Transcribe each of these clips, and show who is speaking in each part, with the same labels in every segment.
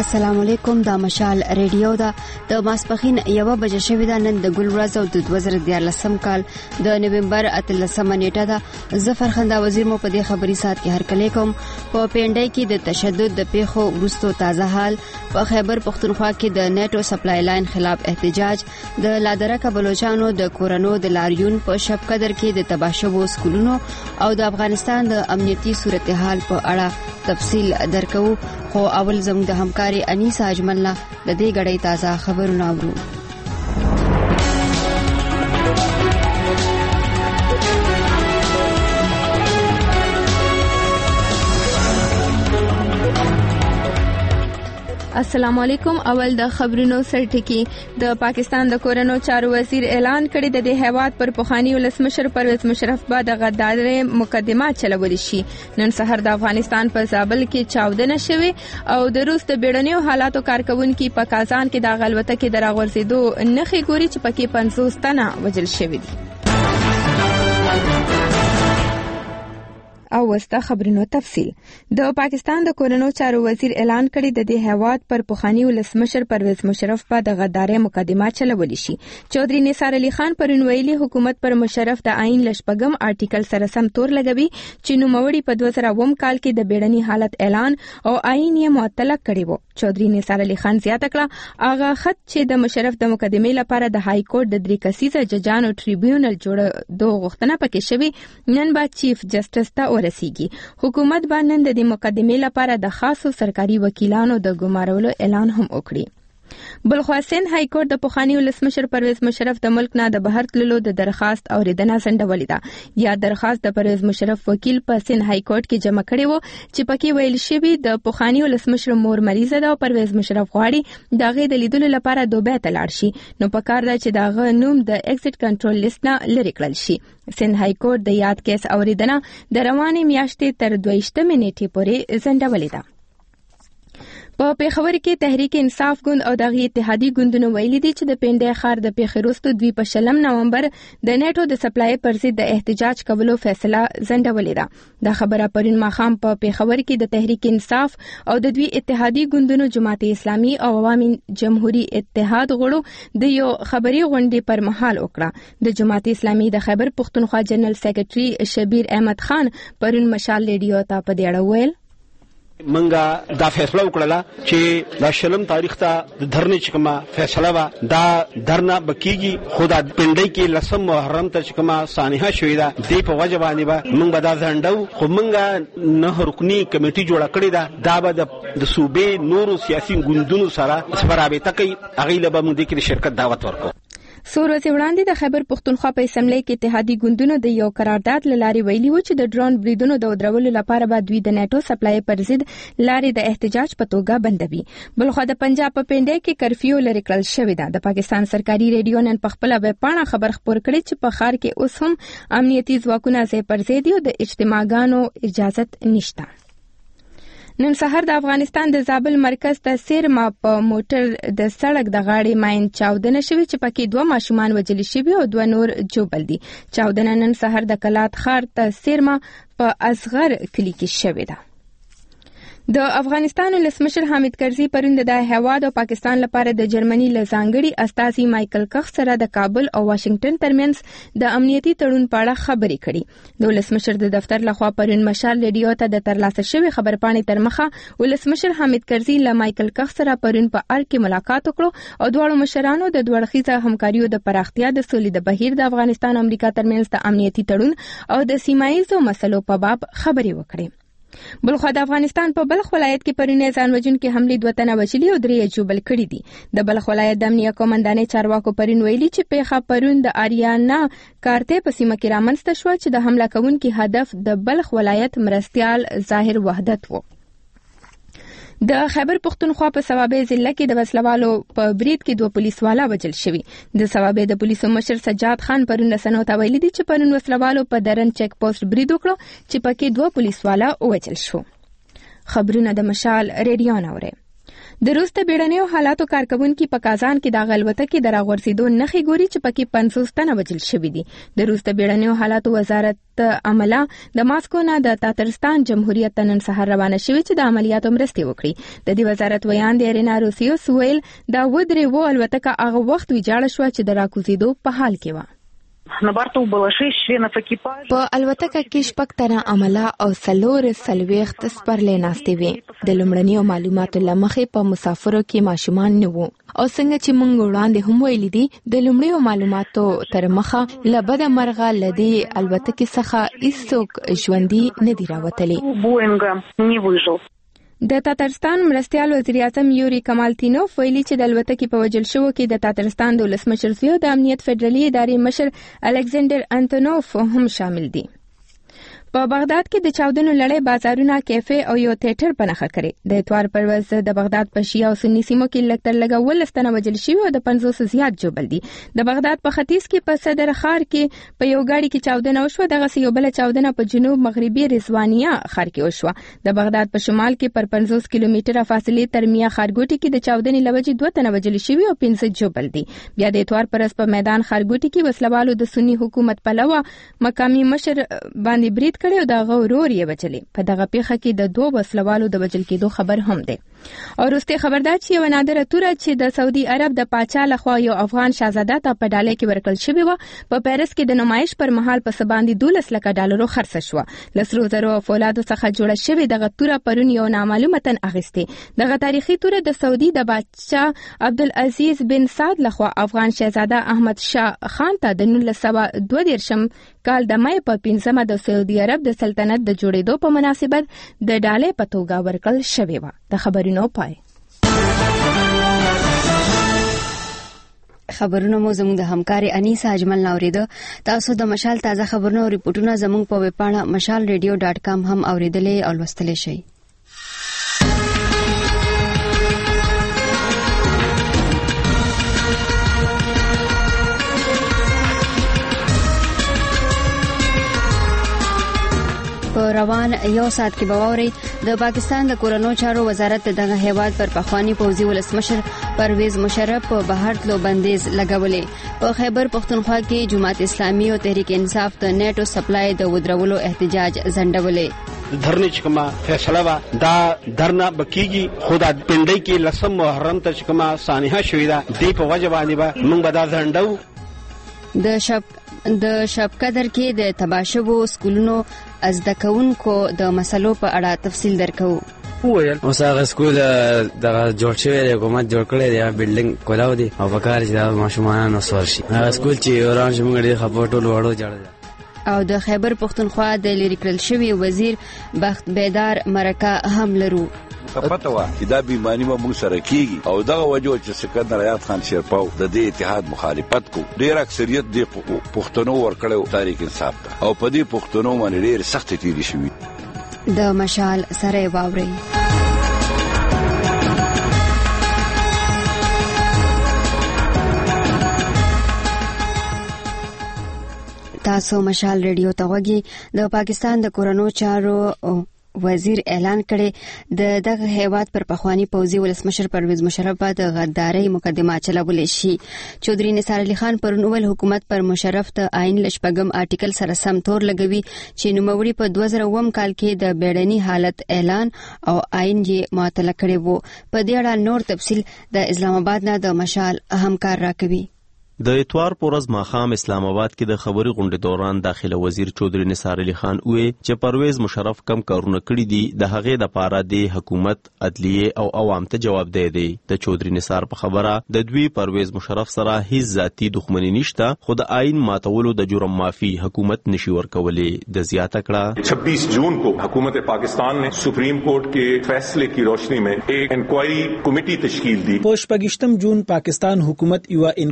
Speaker 1: السلام علیکم. دا مشال ریډیو دا د ماسپخین 1 بجې شوې ده. نن د ګل ورځ او د 2014 کال د نومبر 13 نیټه ده. ظفر خندا وزیر مو په دې خبري سات کې هرکلی کوم. په پینډای کې د تشدد د پیښو وروسته تازه حال، په خیبر پختونخوا کې د نیټو سپلای لاین خلاف احتجاج، د لادرکه بلوچستانو د کورونو د لاریون په شب قدر کې د تباشبو سکولونو او د افغانستان د امنیتي صورتحال په اړه تفصیل درکو. خو اول زموږ د همکاري انیسا اجملنا د دې غړې تازه خبرونه اورو.
Speaker 2: السلام علیکم. اول د خبرونو سرټکی. د پاکستان د کورونو چارو وزیر اعلان کړی د دې هیواد پر پخوانی ولسمشر پرویز مشرف بعد غداري مقدمه چلول شي. نن سحر د افغانستان په زابل کې چاودنه شوه او د روس د بیړنیو حالاتو کارکونکو په کازان کې د غلبته کې دراغورځېدو نخې ګوري چې پکې 50 تنه وژل شوي دي. او وستا خبرونو تفصیل. د پاکستان د کورونو چارو وزیر اعلان کړی د دې هیواد پر پخوانی ولسمشر پرویز مشرف په د غداري مقدمه چلول شي. چودري نثار علي خان پرون ویلي حکومت پر مشرف د آئین لشپګم آرټیکل سره سم تور لګوي چې نوموړي په 2009 کال کې د بیړني حالت اعلان او آئین یې معطل کړی وو. چودري نثار علي خان زیاته کړه هغه خط چې د مشرف د مقدمې لپاره د های کورټ د 3 کسیزه ججانو ټریبیونل جوړ دوه غوښتنه پکې شوی نن با چیف جسټس ته رسیږي. حکومت باندې د دې مقدمې لپاره د خاصو سرکاري وکیلانو د ګمارولو اعلان هم وکړي. بلخوا سند های کورټ د پخوانی ولسمشر پرویز مشرف د ملک نه د بهر تللو د درخواست اوریدنه سندولې ده. یا درخواست د پرویز مشرف وکیل په سند های کورټ کې جمع کړي وو چې پکې ویل شوی د پخوانی ولسمشر مور مریضه ده او پرویز مشرف غواړي دغه د لیدلو لپاره دوبه ته لاړ شي. نو پکار ده چې دغه نوم د ایگزیټ کنټرول لیست نه لری کړل شي. سند های کورټ د یاد کیس اوریدنه د روانې میاشتې تر 22 نیټې پورې سندولې ده. په پیښور کې تحریک انصاف ګوند او دغه اتحادی ګوندونو ویلي دي چې د پینډای ښار د پیښروستو 2 په 20 نومبر د نیټو د سپلای پر ضد د احتجاج کولو فیصله زندولې ده. دا خبره پرون ماخام په پیښور کې د تحریک انصاف او د دوی اتحادی ګوندونو جماعت اسلامي او عوامي جمهوریت اتحاد غړو د یو خبري غونډې پر مهال وکړه. د جماعت اسلامي د خیبر پختونخوا جنرال سیکریټري شبیر احمد خان پرون مشال ریډیو ته په دې اړه ویل
Speaker 3: منګه دا فیصله وکړه چې د شلم تاریخ ته د دھرنې چکما فیصله وا دا دھرنا بکیږي. خدا پندای کې لسم محرم ته چکما سانحه شوې ده د په وجه باندې به موږ به دا ځنډو. خو موږ نه رکنی کمیټي جوړه کړې ده. دا به د صوبې نورو سیاسي ګوندونو سره رابطه کوي. هغه له به موږ د کې شرکت دعوت ورکو.
Speaker 2: سور ورځې وړاندې د خیبر پختونخوا په اسمبلی کې اتحادی ګوندونو د یو قرارداد لاري ویلي و چې د ډرون بریدونو د ودرولو لپاره به دوی د نیټو سپلای پر ضد لاري د احتجاج په توګه بندوي. بلخو د پنجاب په پینډای کې کرفیو لري کړل شوې ده. د پاکستان سرکاري ریډیو نن په خپل ویب پاڼه خبر خپور کړی چې په ښار کې اوس هم امنیتي ځواکونه ځای پر ځای دي او د اجتماعګانو اجازت نشته. نن سحر د افغانستان د زابل مرکز ته سیرما په موټر د سړک د غاړې ماین چاودنه شوې چې پکې 2 ماشومان وژل شوي او 2 نور جوبل دي. چاودنه نن سحر د کلات ښار ته سیرما په اصغر کلی کې شوې ده. د افغانستان ولسمشر حامد کرزي پرون د هیواد او پاکستان لپاره د جرمني لزانګړي استازي مایکل کخ سره د کابل او واشنگټن ترمنځ د امنیتي تړون په اړه خبرې کړي. د ولسمشر د دفتر لخوا پرون مشال ریډیو ته د ترلاسه شوی خبرپاڼې تر مخه ولسمشر حامد کرزي له مایکل کخ سره پرون په اړه کې ملاقات وکړو او دواړو مشرانو د دوړخیزه همکاریو د پراختیا د سولې د بهیر د افغانستان او امریکا ترمنځ د امنیتي تړون او د سیمایي مسلو په باب خبرې وکړي. بلخو د افغانستان په بلخ ولایت کې پرونه ځان وژونکي حمله 2 تنه وژلي او 3 جوبل کړي دي. د بلخ ولایت د امنیه قومندانۍ چارواکو پرون ویلي چې پیښه پرون د اریانا کارته په سیمه کې رامنځته شو چې د حمله کوونکي هدف د بلخ ولایت مرستيال ظاهر وحدت وو. د خیبر پختونخوا په صوابې ضلع کې د وسلوالو په برید کې 2 پولیسوالا وژل شوي. د صوابې د پولیسو مشر سجاد خان پرون سنو ته ویلي دي چې پرون وسلوالو په درن چیک پوسټ برید وکړو چې پکې 2 پولیسوالا وژل شو. خبرونه د مشال ریډیو نوره. د روس د بیړنیو حالاتو کارکونکو په کازان کې د غلبته د راغورځېدو نښې ګوري چې پکې 50 تنه وژل شوي دي. د روس د بیړنیو حالاتو وزارت عمله د ماسکو نه د تاترستان جمهوریت ته نن سهار روانه شوې چې د عملیاتو مرستې وکړي. د دې وزارت ویان د ارینا روسیوس ویل دا ودرېو الوتکه هغه وخت ویجاړه شوه چې د راکوزېدو په حال کې وه.
Speaker 4: په الوتکه کې 6 تنه عمله او 40 سپرلې ناستې وي. د لومړنیو معلوماتو لمخې په مسافرو کې ماشومان نه وو او څنګه چې موږ وړاندې هم ویلي دي د لومړنیو معلوماتو تر مخه لبد مرغه لدی الوتکه څخه هیڅوک ژوندي نه دی راوتلی.
Speaker 2: د تاترستان مرستيال وزیر اعظم یوري کمالتینوف ویلي چې د الوتکې په وژل شوو کې د تاترستان د ولسمشر زوی او د امنیت فدرالي ادارې مشر الکساندر انتونوف هم شامل دي. په بغداد کې د چاودنو لړۍ بازارونه، کیفې او یو تیاتر په نښه کړي. د اتوار پر ورځ د بغداد په شیعه او سنی سیمو کې لږ تر لږه 12 تنه وژل شوي او د 50 زیات ژوبل دي. د بغداد په ختیځ کې په صدر ښار کې په یو ګاډي کې چاودنه وشوه. دغه یو بل چاودنه په جنوب مغربي رضوانیه ښار کې وشوه. د بغداد په شمال کې پر 50 کیلومتره فاصلې تر میا ښارګوټي کې د چاودنې لوجې 2 تنه وژل شوي او 15 ژوبل دي. بیا د اتوار پر ورځ په میدان ښارګوټي کې وسلوالو د سنی حکومت پلوه مقامي مشر باندې برید کړی او د غوري وچلې. په دغه پیښه کې د 2 وسلوالو د وژل کېدو خبر هم دی. او وروسته خبردار چې یو نادره توره چې د سعودي عرب د پاچا لخوا یو افغان شاهزاده ته په ډالۍ کې ورکړل شوې و په پیرس کې د نمایش پر مهال په سباندي 12 لک ډالرو خرڅ شو. لسرو زرو فولادو څخه جوړه شوې دغه توره پرون یو نامعلومه تن اغستې. دغه تاریخي توره د سعودي د بادشاه عبدالعزیز بن سعد لخوا افغان شاهزاده احمد شاه خان ته د 1922 کال د مای په 15 د سعودي عرب د سلطنت د جوړېدو په مناسبت د ډالۍ په توګه ورکړل شوې و. د خبرونو پای.
Speaker 1: خبرونه مو زموږ د همکاري انیسا اجمل نوریده. تاسو د مشال تازه خبرونه او ریپورتونه زموږ په ویب پاڼه mashalradio.com هم اوریدلې او لوستلې شئ. په روان یو ساعت کې باوري د پاکستان د کورونو چارو وزارت دغه هیواد پر پخوانی پوځي ولسمشر پرویز مشرف په بهر تلو بندیز لګولې. په خیبر پختونخوا کې جماعت اسلامي او تحریک انصاف د نیټو سپلای د ودرولو احتجاج زندولې.
Speaker 3: धरने चकमा फैसला वा दा धरना बकीगी खुदा पिंडई की लसम मुहर्रम त चकमा सानिहा शहीदा दीप वजवानी बा मंग बदा झंडौ.
Speaker 1: د شب قدر کې د تباشبو سکولونو از د کونکو د مسلو په اړه تفصیل درکو.
Speaker 5: ویل اوس هغه سکول د جوړ شوی دی، حکومت جوړ کړی دی، بلډینګ کولاو دی او وکړ چې د ماشومان نوسور شي. هغه سکول چې اوران شمږ ډیر خپټول وړو جوړ.
Speaker 1: او د خیبر پختونخوا د لری کړل شوی وزیر بخت بیدار مرکه هم لرو.
Speaker 6: پته وا چې دا بیمانی به موږ سره کیږي او دغه وجو چې سکندر آیات خان شیرپاو د دې اتحاد مخالفت کو. ډیر اکثریت د پښتنو ورکړو تاریخ انصاف ته او په دې پښتنو باندې ډیر سخت تیری شوی.
Speaker 1: د مشال سره واوري. تاسو مشال ریډیو ته وګورئ. د پاکستان د کورونو چارو وزیر اعلان کړي د دغه هیواد پر پخوانی پوځي ولسمشر پرویز مشرف د غدارۍ مقدمه چلولې شي. چودري نثار علي خان پرون ول حکومت پر مشرف ته آئین لشپګم آرټیکل سره سم تور لګوي چې نوموړي په 2009 کال کې د بیړني حالت اعلان او آئین یې معطل کړی وو. په دې اړه نور تفصیل د اسلام آباد نه د مشال همکار راکوي.
Speaker 7: د اتوار پورز ماخام اسلام آباد کې د خبري غونډې دوران داخله وزیر چودري نثار علي خان وی چې پرویز مشرف کم کارونه کړی دي د هغې د پاره د حکومت عدلیه او عوام ته جواب دی. د چودري نثار په خبره د دوی پرویز مشرف سره هیڅ ذاتی دښمنی نشته، خو د آئین ماتولو د جرم معافي حکومت نشي ورکولې. د زیاته کړه
Speaker 8: 26 جون کو حکومت پاکستان نے سپریم کورٹ کے فیصلے کی روشنی میں ایک انکوائری کمیٹی تشکیل دی.
Speaker 9: په 28 جون پاکستان حکومت یو انکوائری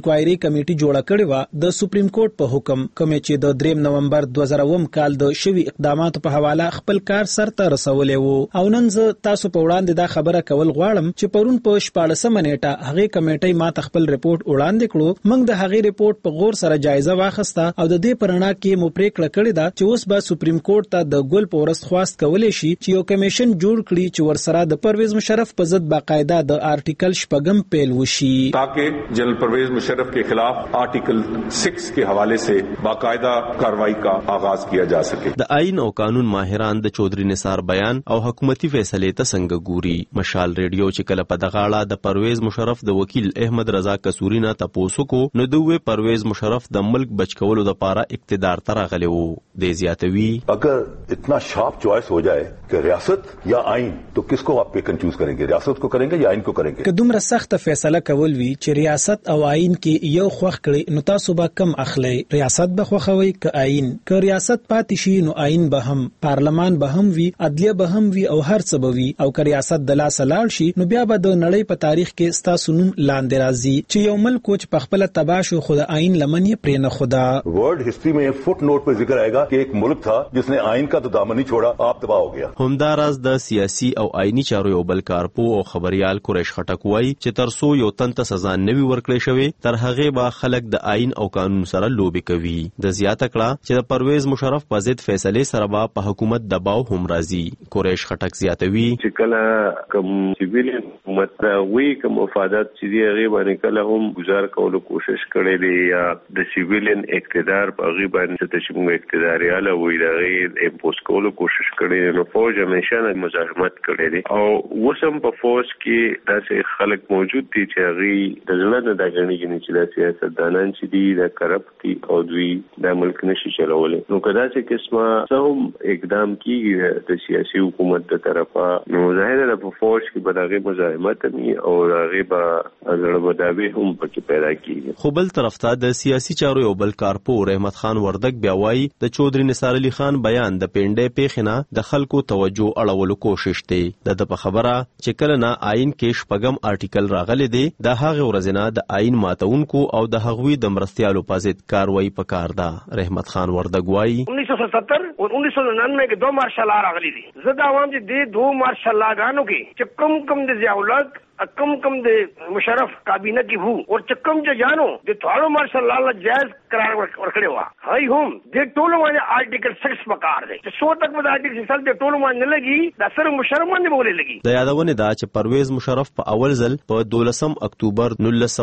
Speaker 9: کمیټي جوړه کړې و د سپریم کورټ په حکم، کومې چې د 3 نومبر 2000 کال د شوي اقداماتو په حواله خپل کار سرته رسولې وو. او نن زه تاسو په وړاندې دا خبره کول غواړم چې پرون په 14 نیټه هغه کمیټي ما خپل ریپورت وړاندې کړو. موږ د هغه ریپورت په غور سره جایزه واخسته او د دې پرنا کې مو پریکړه کړې ده چې اوس به سپریم کورټ ته د ګل پورست خواست کولای شي چې یو کمیشن جوړ کړي چې ورسره د پرویز مشرف په ضد باقاعده د آرټیکل 6 پیل وشي
Speaker 8: تاکہ جنرل پرویز مشرف کے خلاف آرٹیکل 6 کے حوالے سے باقاعدہ کارروائی کا آغاز کیا جا سکے.
Speaker 7: د آئین او قانون ماهران د چودھری نثار بیان او حکومتي فیصلې ته څنګه ګوري. مشال ریډیو چې کله په دغه اړه د پرویز مشرف د وکیل احمد رضا کسوری نه تاسو کو نو دوی پرویز مشرف د ملک بچکولو د پاره اقتدار ته راغلی وو. د زیاتوي
Speaker 10: اگر اتنا شارپ چوائس ہو جائے کہ ریاست یا آئین تو کس کو آپ پیک اینڈ چوز کریں گے؟ ریاست کو کریں گے یا آئین کو کریں گے؟
Speaker 9: که دومره سخت فیصله کول وی چې ریاست او آئین کې یو خوښ کړي نو تاسو به کم اخلي؟ ریاست به خوښوي که آئین؟ که ریاست پاتې شي نو آئین به هم، پارلمان به هم وي، عدلیه به هم وي او هر څه به وي. او که ریاست د لاسه لاړ شي نو بیا به د نړۍ په تاریخ کې ستاسو نوم لاندې راځي چې یو ملک چې په خپل تباه شو خو د آئین لمن یې پرې نه خدا.
Speaker 10: ورلڈ ہسٹری میں فٹ نوٹ پر ذکر آئے گا کہ ایک ملک تھا جس نے آئین کا تو دامن نہیں چھوڑا، آپ تباہ ہو گیا.
Speaker 7: همداراز د سیاسي او آئینی چارو یو بل کارپو او خبريال قریش خټک وایي چې ترسو یو تن ته سزا نوي ورکړې شوی تر هغه به خلک د آئین او قانون سره لوبي کوي. د زیاته کړه چې د پرویز مشرف په ضد فیصله سره په حکومت دباو هم راځي. قریش خټک زیاتوي
Speaker 11: چې کله کوم سیویل حکومت وی کوم مفادات چې دی هغه باندې کله هم گزار کولو کوشش کړي دي یا د سیویلین اقتدار په هغه باندې چې موږ اقتداریاله وی دا غي امپوز کولو کوشش کړي نو فوج همیشه مزاحمت کړي دي او وسم په فوج کې داسې خلک موجود دي چې هغه د ځلانه د غنیږي چې د سیاستدانان چې دي د کرپټي او دوی د ملک نشي چلولای. نو کدا چې قسمه سم اقدام کیږي د سیاسي حکومت د طرفه نو ظاهر ده په فوج کې بداغه مزاحمت می او هغه به زړبدابي هم پکې پیدا کیږي.
Speaker 7: خو بل طرف ته د سیاسي چارو یو بل کارپو رحمت خان وردک بیا وایي د چودھری نثار علي خان بیان د پینډې پیخنه د خلکو توجه اړولو کوشش دی. د په خبره چې کله نه آئین کې شپږم آرټیکل راغلی دی د هغه ورځنه د آئین ماتونکو او د هغوی د مرستيالو په ضد کاروایی پکار ده. رحمت خان وردک وایي
Speaker 12: 1970 اور 1999 کے 2 مارشل لا راغلی دي. زه دا وایم چې د 2 مارشل لاګانو کې چې کم د ضیاءالحق کم د مشرف کابینه کې وو او چې کم چې جانو د ټولو مارشل لا جائز قرار ورکړی و هاي هم د ټولو باندې آرټیکل 6 پکار دی چې سو تک د آرټیکل 6 د ټولو باندې لګي د سره مشرف باندې بولې لګي.
Speaker 7: د یادونه دا چې پرویز مشرف په اول ځل په 12 اکتوبر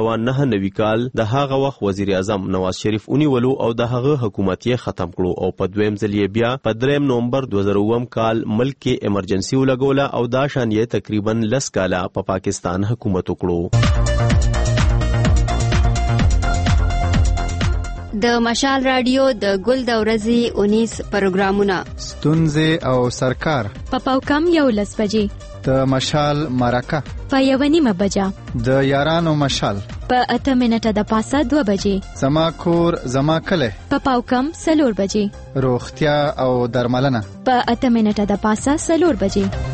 Speaker 7: 1999 کال د هغه وخت وزیر اعظم نواز شریف ونیولو او د هغه حکومت یې ختم کړو او په دویم ځل یې بیا په 3 نومبر 2009 کال ملک کې ایمرجنسي ولګوله او دا شان یې تقریبا 10 کاله په پاکستان حکومت وکړو.
Speaker 1: د مشال رادیو د ګل د ورځې 19 پروګرامونه
Speaker 13: ستونزې او سرکار
Speaker 14: په پاوکم یو لس بجې
Speaker 13: د مشال مرکه
Speaker 14: په 1:30 بجه
Speaker 13: د یارانو مشال
Speaker 14: په 8 منټه د پاسه 2 بجې
Speaker 13: زما کور زما کله
Speaker 14: په پاوکم 4 بجې
Speaker 13: روغتیا او درملنه
Speaker 14: په 8 منټه د پاسه 4 بجې.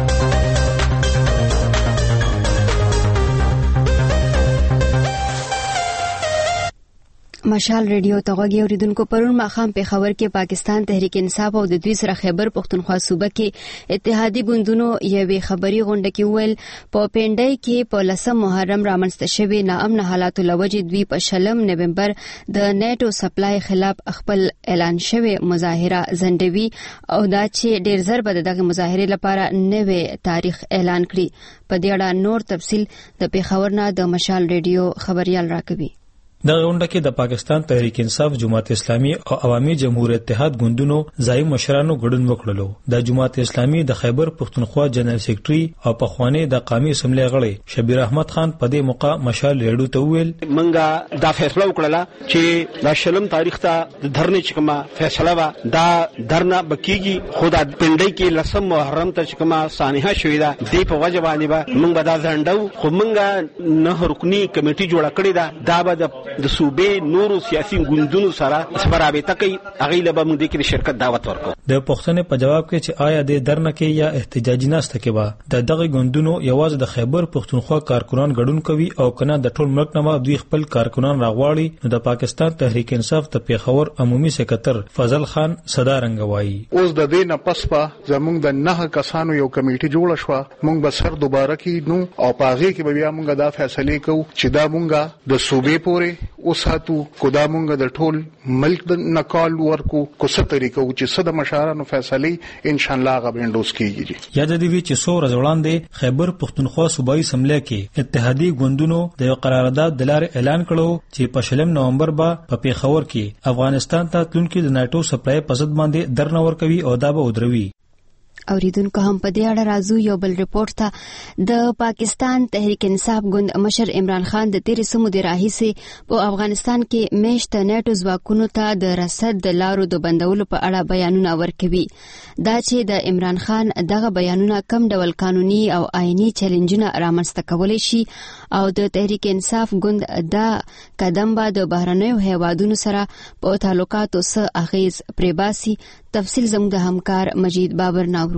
Speaker 1: مشال ریډیو ته غوږی اوریدونکو پرون ماخام په خبر کې پاکستان تحریک انصاف او د دوی سره خیبر پختونخوا صوبه کې اتحادی ګوندونو یوې خبري غونډه کې ویل په پینډای کې په 10 محرم رامنځته شوی ناامن حالاتو لوجې دوی په 6 نومبر د نیټو سپلای خلاف خپل اعلان شوی مظاهره زندوي او دا چې ډیر زر به دغه مظاهره لپاره نوې تاریخ اعلان کړي. په دې اړه نور تفصیل د پیښور نه د مشال ریډیو خبريال راکوي.
Speaker 15: د غونډه کې د پاکستان تحریک انصاف، جماعت اسلامي او عوامي جمهور اتحاد ګوندونو ځای مشرانو ګډون وکړلو. د جماعت اسلامي د خیبر پختونخوا جنرال سیکریټري او پخوانی د قومي اسمبلی غړی شبیر احمد خان په دې موقع مشال ریډیو ته ویل
Speaker 3: منګه دا فیصله وکړه چې د شلم تاریخ ته د دھرنې چکما فیصله وا دا درنه بکیږي خدا پندای کې لسم محرم ته چکما سانحه شوې ده دی په وجه باندې موږ به دا ځندو خو موږ نه رکنی کمیټي جوړه کړې ده دا به د صوبې نورو سیاسي ګوندونو سره برابر کوي هغه له به موږ د شرکت دعوت ورکو.
Speaker 15: د پښتنې په جواب کې چې آیا د درنه کې یا احتجاجي ناسته کې به د دغه ګوندونو یوازې د خیبر پښتونخوا کارکونان ګډون کوي او کنه د ټول ملک نه دوی خپل کارکونان راغواړي، نو د پاکستان تحریک انصاف د پیښور عمومي سکرټر فضل خان صدارنګ وایي
Speaker 16: اوس د دې نه پس په زموږ د 9 کسانو یو کمیټه جوړه شو، موږ به سر دوباره کینو او پاغه کې به بیا موږ دا فیصله کوو چې دا موږ د صوبې پورې اوساتو کو دا موږ د ټول ملک د نقال ورکو کو څه طریقو چې صد مشارانو فیصله ان شاء الله غوښندوس کیږي.
Speaker 15: یاد دی چې څو ورځې وړاندې خیبر پښتونخوا صوبایي سملې کې اتحادی ګوندونو د یو قرارداد د لارې اعلان کړو چې په 20 نومبر به په پیښور کې افغانستان ته تلونکي د ناتو سپلای په ضد باندې درنور کوي او دا به ودروي.
Speaker 1: اوریدونکو هم په دې اړه راځو یو بل ریپورت ته. د پاکستان تحریک انصاف ګوند مشر عمران خان د 13 مودې راهیسې په افغانستان کې میشت نیټو ځواکونو ته د رسد د لارو د بندولو په اړه بیانونه ورکوي. دا چې د عمران خان دغه بیانونه کم ډول قانوني او آئینی چیلنجونه رامنځته کولی شي او د تحریک انصاف ګوند دا قدم به د بهرنیو هیوادونو سره په تعلقاتو څه اغیز پرېباسي. تفصیل زموږ د همکار مجید بابر ناورو.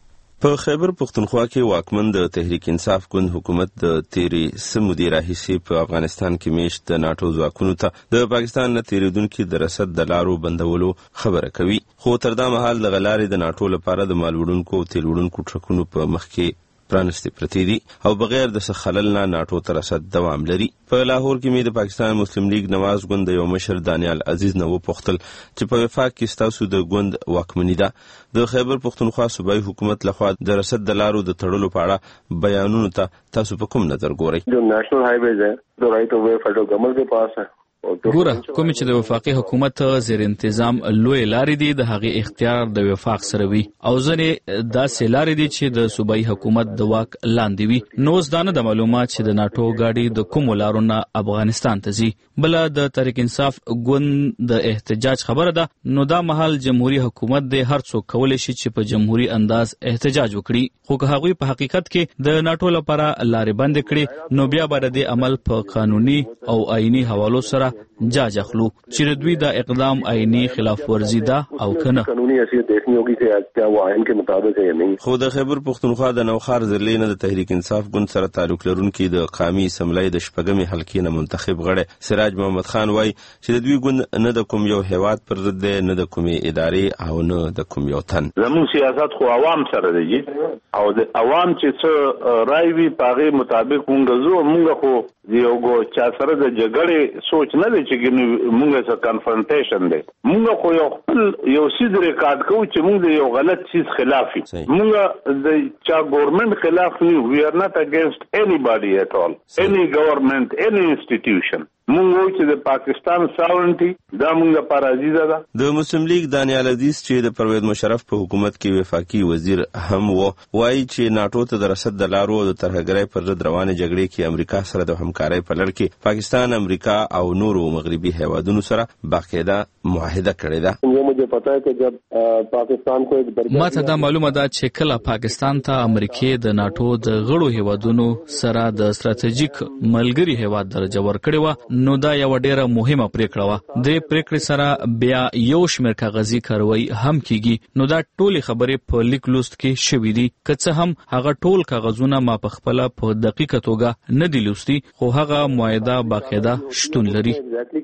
Speaker 7: په خیبر پښتونخوا کې واکمن د تحریک انصاف ګوند حکومت د 13 مودې راهیسې په افغانستان کې میشت د ناتو ځواکونو ته د پاکستان نه تیریدونکو د رسد د لارو بندولو خبره کوي، خو تر دا مهال د غلارې د ناتو لپاره د مال وړونکو او تیل وړونکو ټرکونو په مخ کې پرانستې پرتې دي او بغیر د څه خلل نه ناتو ته رسد دوام لري. په لاهور کې مې د پاکستان مسلم لیگ نواز ګوند یو مشر دانیال عزیز نه وپوښتل چې په وفاق کې ستاسو د ګوند واکمني ده، د خیبر پښتونخوا صوبایي حکومت لخوا د رسد د لارو د تړلو په اړه بیانونو ته تاسو په کوم نظر ګورئ؟
Speaker 11: جو نیشنل هایویز ہے جو رائٹ آف وے فیڈرل گورنمنٹ کے پاس ہے
Speaker 17: ګوره کوم چې د وفاقي حکومت زیر تنظیم لوی لارې دي د هغه اختیار د وفاق سره وي او ځنې داسې لارې دي چې د صوبایي حکومت د واک لاندې وي. نو ځدانه د معلومات چې د ناتو گاډي د کوم لارونه افغانستان ته ځي. بل د تحریک انصاف ګوند د احتجاج خبره ده، نو دا محل جمهوریت حکومت د هر څوک کولای شي چې په جمهوریت انداز احتجاج وکړي، خو که هغه په حقیقت کې د ناتو لپاره لارې بند کړي نو بیا به د عمل په قانوني او آئینی حوالو سره جاج اخلو چې دوی دا اقدام آئینی خلاف ورزي ده او کنه.
Speaker 11: قانوني حیثیت دیکھنی ہوگی کہ کیا وہ آئین کے مطابق ہے یا نہیں.
Speaker 7: خو د خیبر پښتونخوا د نوخار ضلع نه د تحریک انصاف ګوند سره تعلق لرونکي د قامي اسمبلی د شپږمې حلقې نه منتخب غړی سراج محمد خان وایي چې د دوی ګوند نه د کوم یو هیواد پر ضد دی، نه د کومې ادارې او نه د کوم یو تن.
Speaker 18: زموږ سیاست خو عوام سره دی او د عوام چې څه رای وي په هغې مطابق مونږ خو یو چا سره د جګړې سوچ نه دی چې مونږ سره کنفرنټیشن دی. مونږ خو یو خپل یو سیز ریکارډ کوو چې مونږ د یو غلط چیز خلاف یو. مونږ د چا ګورنمنت خلاف نه یو. وی آر ناٹ اگینسٹ anybody at all, any government, any institution. مونږ چې د پاکستان ساورنټي دا مونږ لپاره عزیزه ده.
Speaker 7: د مسلم لیگ دانیال عزیز چې د پرویز مشرف په حکومت کې وفاقي وزیر هم وایي چې ناتو ته د رسد د لارو د ترهګرۍ پر ضد روانې جګړې کې امریکا سره د همکارۍ په لړ کې پاکستان، امریکا او نورو مغربي هیوادونو سره باقاعده معاهده کړې ده.
Speaker 11: مجھے پتا ہے کہ جب پاکستان کو
Speaker 17: ماته دا معلومه ده چې کله پاکستان ته امریکا د ناتو د غړو هیوادونو سره د ستراتیژیک ملګری هیواد درجه ورکړې و، نو دا یو ډیره مهمه پریکړه و. د پریکړې سره بیا یو شمېر کاغذي کاروایی هم کیږي. نو دا ټولې خبرې په لیک لوست کې شوې دي، که څه هم هغه ټول کاغذونه ما په خپل په دقیقه توګه نه دي لوستي، خو هغه معاهده باقاعده شتون لري.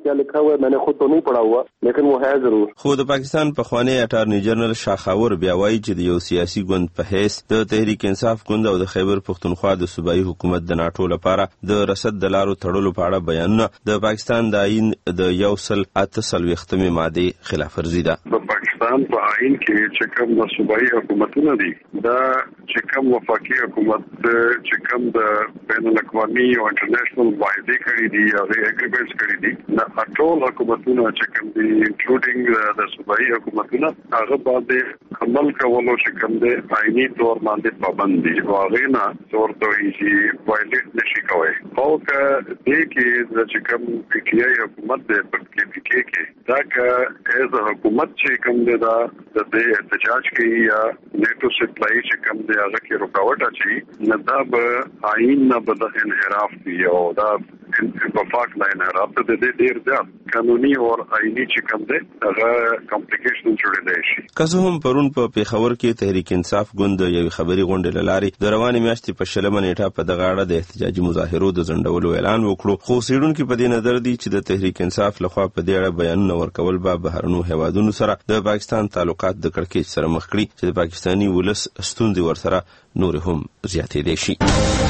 Speaker 7: خو د پاکستان پخوانی اټارنی جنرال شاخاور بیا وایي چې د یو سیاسي ګوند په حیث د تحریک انصاف ګوند او د خیبر پښتونخوا د صوبایي حکومت د ناتو لپاره د رسد د لارو تړلو په اړه بیانونه د پاکستان د آئین د 148 ماده خلاف ورزي ده.
Speaker 19: د پاکستان په آئین کې چې کوم د صوبایي حکومتونه دي، دا چې کوم وفاقي حکومت چې کوم د بین الاقوامي او انټرنیشنل معاهدې کړي دي او اګریمنټس کړي دي، دا ټول حکومتونه چې کوم دي انکلوډینګ د صوبایي حکومتونه هغه باندې عمل کولو چې کوم دي آئینی تور باندې پابند دي او هغه نه ورته چې وایلیټ نشي کوي. او که دې کې چې کوم پی ټی آی حکومت د پی ټی کې دا که ایز حکومت چې کوم دی دا د احتجاج کوي یا نیټو سپلای چې کوم دی هغه کې رکاوټ اچي، نه دا به آئین نه به د انحراف دی او دا وفاق لا انحراف ته د ډیر ځان قانوني او آئینی چې کوم دی هغه کمپلیکیشن جوړېدای شي.
Speaker 7: که هم پرون په پیښور کې تحریک انصاف ګوند یو خبري غونډه لاري د رواني میاشتې په شلمه نیټه په دغه اړه د احتجاجي مظاهرو د ځنډولو اعلان وکړو، خو څېړونکي په دې نظر دي چې د تحریک انصاف لخوا په دې اړه بیانونه ورکول به بهرنیو هیوادونو سره د پاکستان تعلقات د کړکېچ سره مخ کړي چې د پاکستاني ولس ستونزې ورسره نور هم زیاتېدای شي.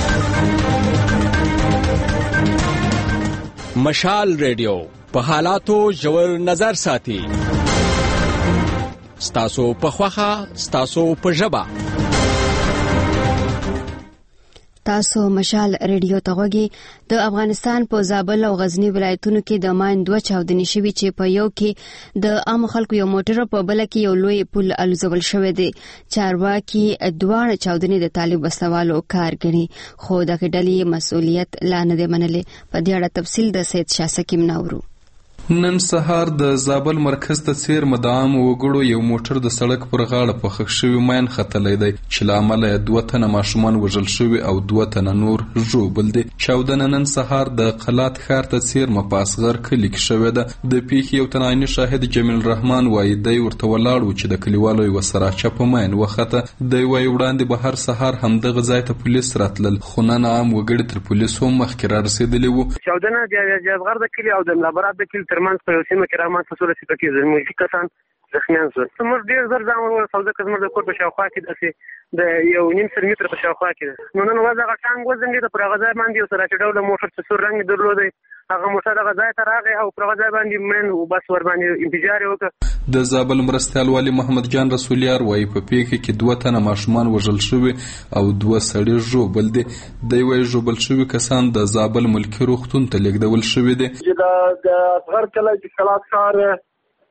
Speaker 20: مشال ریډیو په حالاتو ژور نظر ساتي. ستاسو په خوخه، ستاسو په ژبه.
Speaker 1: تاسو مشال ریډیو ته غوږی. د افغانستان په زابل او غزنی ولایتونو کې د ماین 2 چاودنې شوي چې په یو کې د عام خلکو یو موټر په بل کې یو لوی پل الوزول شوی دی. چارواکي دواړه چاودنې د طالب وسوالو کار ګڼي، خو دغه ډلې مسؤلیت لا نه دی منلې. په دې اړه تفصیل د سید شاه سکیم ناورو.
Speaker 21: نن سهار د زابل مرکز ته څیر مدام وګړو یو موټر د سړک پر غاړه په خښ شوی ماین ختلی دی چې له امله 2 تنه ماشومان وژل شوي او 2 تنه نور ژوبل دي. چاودنه نن سهار د قلات ښار ته څیر مپاسغر کلي کې شوې ده. د پیښې یو تن عیني شاهد جمیل الرحمن وایي دی ورته ولاړ و چې د کلیوالو یوه سراچه په ماین وخته. دی وایي وړاندې به هر سهار همدغه ځای ته پولیس راتلل، خو نن عام وګړي تر پولیسو مخکې رارسېدلي وو.
Speaker 12: چاودنه د جاذغر د کلي او د ملابرات د کلي ترمنځ په یو سیمه کې رامان په صورت کې زموږ کسان زخمیان شول. موږ ډېر زر ځان ورسول ځکه زموږ د کور په شاوخوا کې داسې د 1.5 متر په شاوخوا کې ده. نو نن ورځ هغه ټانګ وزنګېده، پر هغه ځای باندې یو سراچه ډوله موټر چې سور رنګ درلودی، هغه موټر هغه ځای ته راغی او پر هغه ځای باندې مین بس ور باندې انفجار یې وکړ.
Speaker 21: د زابل مرستیال والي محمد جان رسولیار وایي په پیښه کې 2 تنه ماشومان وژل شوي او 2 سړي ژوبل دي. دی وایي ژوبل شوي کسان د زابل ملکي روغتون ته لیږدول شوي دي.
Speaker 22: د اصغر کلی چې کلات ښار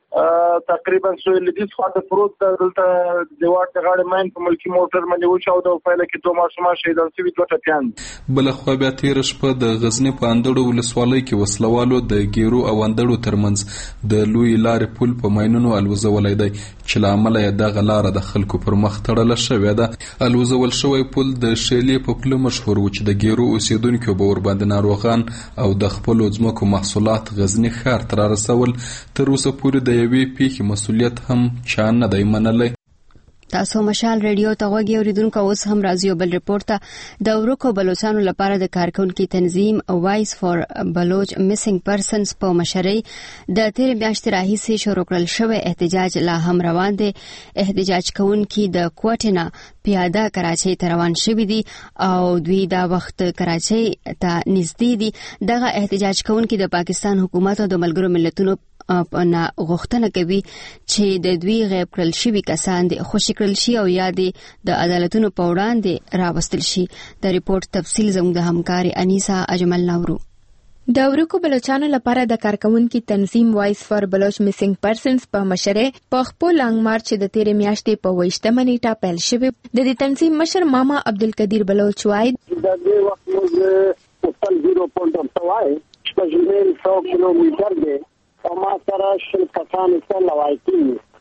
Speaker 22: تقریبا سویل لدیس خواته پروت ده. دلته د واټ د غاړې ماین په ملکي موټر باندې وچاوده او پایله کې 2 ماشومان شهیدان شوي، 2 ټپیان.
Speaker 21: بلخوا بیا تېره شپه د غزني په اندړو ولسوالۍ کې وسلوالو د ګیرو او اندړو ترمنځ د لوی لارې پل په ماینونو الوزولی دی چې له امله یې دغه لاره د خلکو پر مخ تړله شوې ده. الوزول شوی پل د شیلې په پله مشهور و چې د ګیرو اوسیدونکو به ورباندې ناروغان او د خپلو ځمکو محصولات غزني ښار ته رارسول. تر اوسه پورې د یوې پیښې مسؤلیت هم چا نه دی منلی.
Speaker 1: تاسو مشال ریډیو ته غوږی اوریدونکو. اوس هم راځي بل ریپورت ته. د ورکو بلوچستان لپاره د کارکونکو تنظیم وایس فور بلوچ میسنګ پرسنز په مشرۍ د تیر میاشتې راهیسې شروع کړل شوی احتجاج لا هم روان دی. احتجاج کوونکي د کوټینا پیاده کراچۍ ته روان شوي دي او دوی دا وخت کراچۍ ته نږدې دي. دغه احتجاج کوونکي د پاکستان حکومت او د ملګرو ملتونو نه غوښتنه کوي چې د دوی غیب کړل شوي کسان د خوشي کړل شي او یا د عدالتونو په وړاندې راوستل شي. د ریپورت تفصیل زموږ د همکار انیسا اجمل ناورو.
Speaker 2: د ورکو بلوچستان لپاره د کارکونکو تنظیم وایس فور بلوچ میسنګ پرسنز په مشرۍ په خپل لانګ مارچ د تیر میاشتې په 28 نیټه پیل شوی. د دې تنظیم مشر ماما عبدالقدیر بلوچ وایي
Speaker 22: د دې وخت موږ خپل 0.5 شپږ 100 کیلومتر دی او ما سره شل کسان سره لوایتي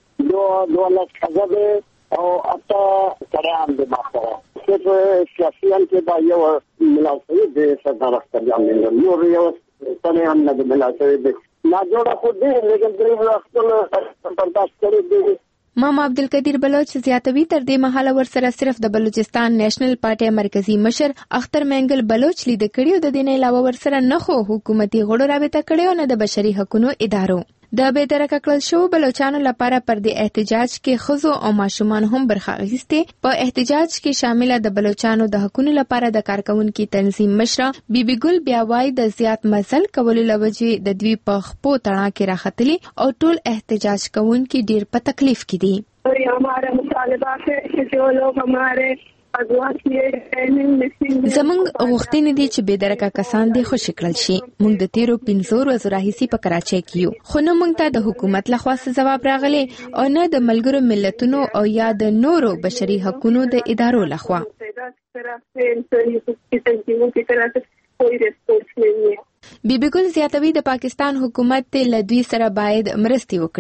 Speaker 22: 2 لک خزبه او اته کړهام د ما سره صرف سیاسيان کې با یو ملاسوي د سردار اختر جان یو څنګه هم نه ملاسوي د لا جوړه خو دې لیکن درې خپل برداشت کړی دی.
Speaker 2: ماما عبدالقدیر بلوچ زیاتوي تر دې مهاله ورسره صرف د بلوچستان نېشنل پارټي مرکزی مشر اختر منګل بلوچ لید کړیو. د دې نه علاوه ورسره نه خو حکومتي غړو رابطه کړیو نه د بشري حقوقو ادارو. د بهتره کړل شو بلوچستان لپاره پر دې احتجاج کې خزو او ماشومان هم برخه اخیسته. په احتجاج کې شامل د بلوچستان د حقوقو لپاره د کارکونکو تنظیم مشره بیبي ګل بیاوای د زیات مزل کولو لوجې د دوی په خپو تڼا کې راختلي او ټول احتجاج کوونکي ډیر په تکلیف کې دي.
Speaker 23: हमारा मुतालबा है कि जो लोग हमारे
Speaker 2: زمونږ غوښتنې دي چې بېدرکه کسان دې خوشي کړل شي. موږ د تیرو 15 ورځو راهیسې په کراچۍ کې یو، خو نه موږ ته د حکومت لخوا څه ځواب راغلی او نه د ملګرو ملتونو او یا د نورو بشري حقوقو د ادارو لخوا. بیبي ګل زیاتوي د پاکستان حکومت له دوی سره باید مرستې وکړي.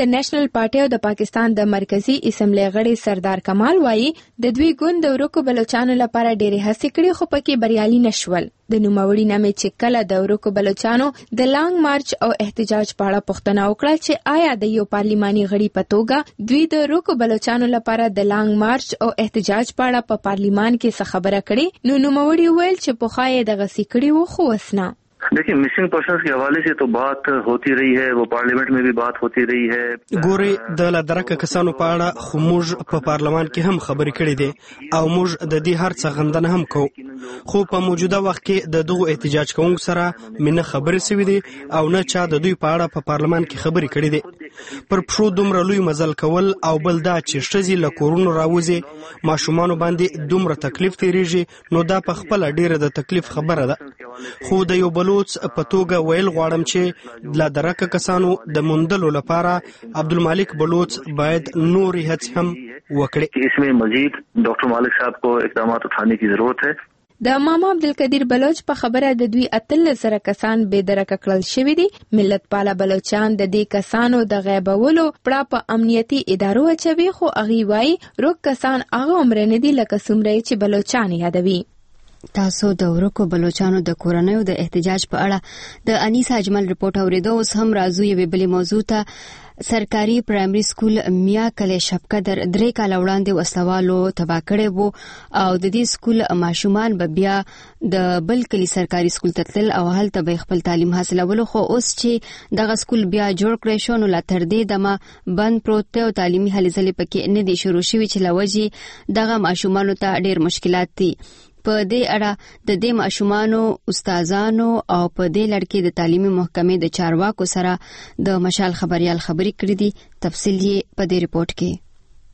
Speaker 2: د نېشنل پارټي او د پاکستان د مرکزی اسمبلی غړي سردار کمال وایي د دوی ګوند د ورکو بلوچستانو لپاره ډېرې هڅې کړې خو پکې بریالي نشول. د نوموړي نامې چې کله د ورکو بلوچستانو د لانګ مارچ او احتجاج په اړه پوښتنه وکړه چې آیا د یو پارلماني غړي په توګه دوی د ورکو بلوچستانو لپاره د لانګ مارچ او احتجاج په اړه په پارلمان کې څه خبره کړې، نو نوموړي ویل چې پخوا یې دغه سیکړي وو خو وسنه.
Speaker 4: देखिए मिसिंग पर्सनस के हवाले से तो बात होती रही है, वो पार्लियामेंट में भी बात होती रही है.
Speaker 5: ګوري د لادرکه کسانو په اړه خو موږ په پارلمان کې هم خبرې کړې دي او موږ د دې هر څه غندنه هم کوو، خو په موجوده وخت کې د دغه احتجاج کوونکو سره مینه خبرې سوي دي او نه چا د دوی په اړه په پارلمان کې خبرې کړې دي. پر پښو دومره لوی مزل کول او بل دا چې ښځې له کورونو راوځي ماشومان باندې دومره تکلیف تیریږي، نو دا په خپل ډیره د تکلیف خبره ده. خو د یو بلوچ په توګه ویل غواړم چې لا درکه کسانو د موندلو لپاره عبدالمالک بلوچ باید نورې هڅې هم وکړي.
Speaker 4: इसमें मजीद डॉक्टर मालिक साहब को इक़दामात उठाने की जरूरत है.
Speaker 2: د ماما عبدالقدیر بلوچ په خبره د دوی 13 کسان بې درکه کړل شوي دي. ملت پاله بلوچان د دې کسانو د غیبولو پړه په امنیتي ادارو اچوي، خو هغوی وایي روک کسان هغه عمر نه دي لکه څومره چې بلوچان یادوي.
Speaker 1: تاسو د ورکو بلوچانو د کورنیو د احتجاج په اړه د انیسا اجمل رپورټ اوریدو. اوس هم راځو یوې بلې موضوع ته. سرکاري پرایمري سکول میا کلی شپقدر 3 کال وړاندې وسلوالو تباه کړی وو او د دې سکول ماشومان به بیا د بل کلی سرکاري سکول ته تلل او هلته به خپل تعلیم حاصلولو، خو اوس چې دغه سکول بیا جوړ کړی شو نو لا تر دې دمه بند پروت دی او تعلیمي هلې ځلې پکې نه دي شروع شوي چې لوجې دغه ماشومانو ته ډېر مشکلات دي. په دې اړه د دې ماشومانو استادانو او په دې لړ کې د تعلیمي محکمې د چارواکو سره د مشال خبريال خبرې کړې دي. تفصیل یې په دې رپورت کې.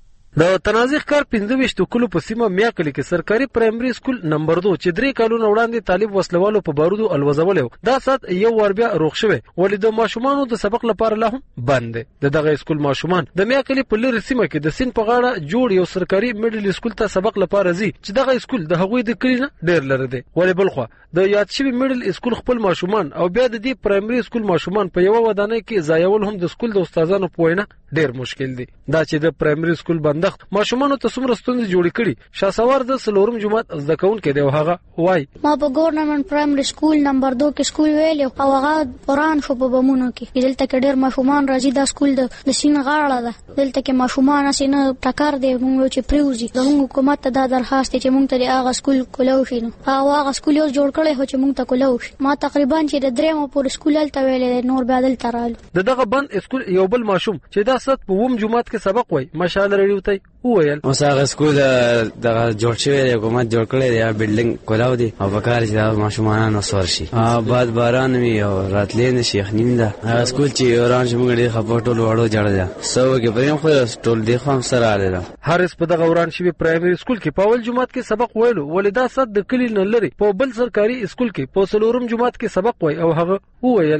Speaker 6: د تنازع کار 25 کلو په سیمه میا کلی کې سرکاري پرایمري سکول نمبر 2 چې 3 کالونه وړاندې طالب وسلوالو په بارودو الوزولو دا سات یو ور بیا روغ شوی، ولې د ماشومانو د سبق لپاره لا هم بند دي. دغه سکول ماشومان د میا کلی په لری سیمه کې د سین په غاړه جوړ یو سرکاري میډل سکول ته سبق لپاره ځي چې دغه سکول د هغوی د کلی نه ډیر لري دي، ولې بلخوا د یاد شوی میډل سکول خپل ماشومان او بیا د دې پرایمري سکول ماشومان په یو ودانۍ کې ځایول هم د سکول د استادانو په وینا ډیر مشکل دي. دا چې د پرایمري سکول بندښت ماشومانو ته څومره ستونزې جوړې کړي. شاسوار د سلورم جماعت زده کوونکی دی او هغه وایي
Speaker 24: ما په ګورنمنت پرایمري سکول نمبر 2 کې سکول ویل او هغه وران شو په بمونو کې. دلته کې ډېر ماشومان راځي. دا سکول د سین غاړه ده. دلته کې ماشومان اسینه ټکر دی موږ چې پریوزي. زموږ حکومت ته دا درخواست چې موږ ته هغه سکول کولو شي نو هغه سکول یو جوړ کړی هو چې موږ ته کولو شي. ما تقریبا چې د درېمو پورې سکول هلته ویلې نور بیا دلته رالو.
Speaker 6: دغه بند سکول یو بل ماشوم چې دا ست په ووم جماعت کې سبق وای مشال ریډیو ته وویل
Speaker 25: اوس هغه سکول دغه جوړ شوی دی، حکومت جوړ کړی دی، بلډینګ کولاو دی او پکار چې دا ماشومان وسور شي. بعد باران وی او راتلې نشي خنین دا هغه سکول چې وران شي موږ ډېر خپټول وړو جوړ دی سو کې پریم خو ټول دی خو سره اله.
Speaker 6: هرڅ په دغه وران شوی پرایمري سکول کې په اول جماعت کې سبق ویلو، ولې دا صد د کلی نه لري. په بل سرکاري سکول کې په سلورم جماعت کې سبق وای او هغه وویل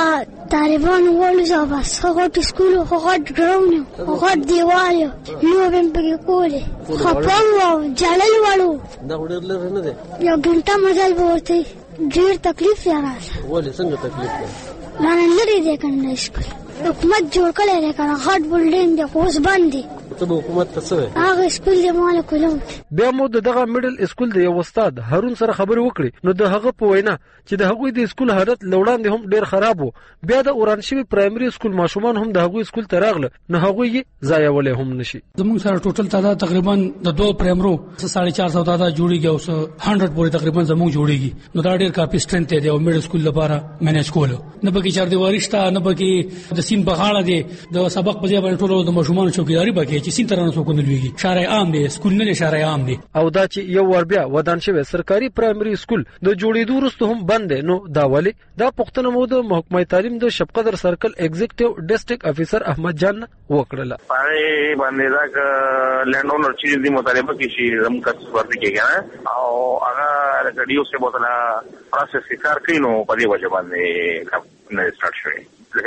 Speaker 24: طالبان ولې زاباس هغه سکول هغه ګراوند هغه دیوال نو بهم پکې کوله خپل او جلل والو
Speaker 6: دا ډېر لري نه دی.
Speaker 24: یو ګنټه مزل ورته ډېر تکلیف راځي.
Speaker 6: ولې څنګه تکلیف دی؟
Speaker 24: لاندې لري دی کنه سکول حکومت جوړ کړی دی کنه غټ بلډینګ دی اوس بند دی.
Speaker 6: ته به حکومت ته څه
Speaker 24: هغه سکول دی مال کولو.
Speaker 6: بیا مو دغه میډل سکول دی یو استاد هارون سره خبرې وکړي نو د هغه په وینا چې د هغوی د سکول حالت لوړاندې هم ډیر خراب وو. بیا د اوران شوی پرایمري سکول ماشومان هم د هغوی سکول ته راغله نو هغوی یې ځایولې هم نشي.
Speaker 26: زموږ سره ټوټل تعداد تقریبا د 2 پرایمرو 450 تعداد جوړیږي او 100 پورې تقریبا زموږ جوړیږي. نو دا ډیر کافي سټرنث دی او میډل سکول لپاره مینیج کولو. نه بګی چار دیواری شته نه بګی د سین بغاړه دی د سبق په ځای باندې ټول د ماشومان چوکیداری بګی چې سین ترانه سو کوندلوي شارع عام دی سکول نه شارع عام دی.
Speaker 6: او دا چې یو ور بیا ودان شوی سرکاري پرایمري سکول د جوړېدو وروسته هم بند دی نو دا ولې؟ دا پوښتنه مو د محکمه تعلیم د شپقدر سرکل ایگزیکټیو ډیسټریکټ افیسر احمد جان وکړه.
Speaker 27: پاره باندې دا لینډ اونر چې د مطالبه کې شي زموږ کس ورته کېږي او هغه غډیو څخه بوتله پروسس کار کوي نو په دې وجه باندې نه سٹارټ شوی.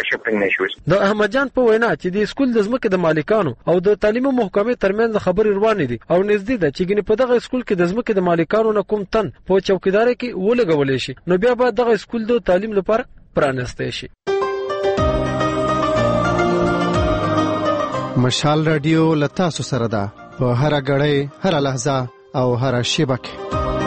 Speaker 27: د احمد جان په وینا چې د سکول د ځمکې د مالکانو او د تعلیمي محکمې ترمنځ خبرې روانې دي او نږدې ده چې ګنې په دغه سکول کې د ځمکې د مالکانو نه کوم تن په چوکیداري کې ولګولې شي نو بیا به دغه سکول د تعلیم لپاره پرانستی شي.
Speaker 3: مشال رادیو لتا سره ده په هر غړې هر لحظه او هر شیبه کې.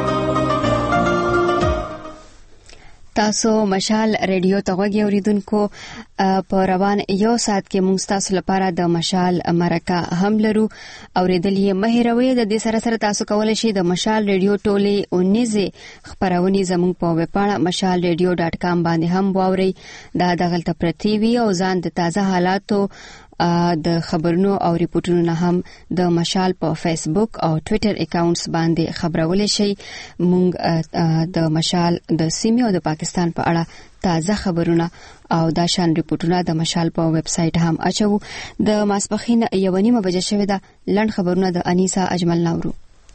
Speaker 1: تاسو مشال ریډیو ته غوږی اوریدونکو. په روان یو ساعت کې موږ تاسو لپاره د مشال مرکه هم لرو. اوریدل یې مهیروي. د دې سره سره تاسو کولای شئ د مشال ریډیو ټولې 19 خبرونه زموږ په ویب پاڼه mashalradio.com باندې هم واورئ. دا دغلت پرتی وی او ځان د تازه حالاتو د خبرونو او ریپورتونو نه هم د مشال په فیسبوک او ټوئیټر اکاونټس باندې خبرولې شي. موږ د مشال د سیمې او د پاکستان په اړه تازه خبرونه او دا شان ریپورتونه د مشال په ویب سټ هم اچو. د ماسپخین 1:30 بجې شوې ده. لړ خبرونه د انیسا اجمل نورو.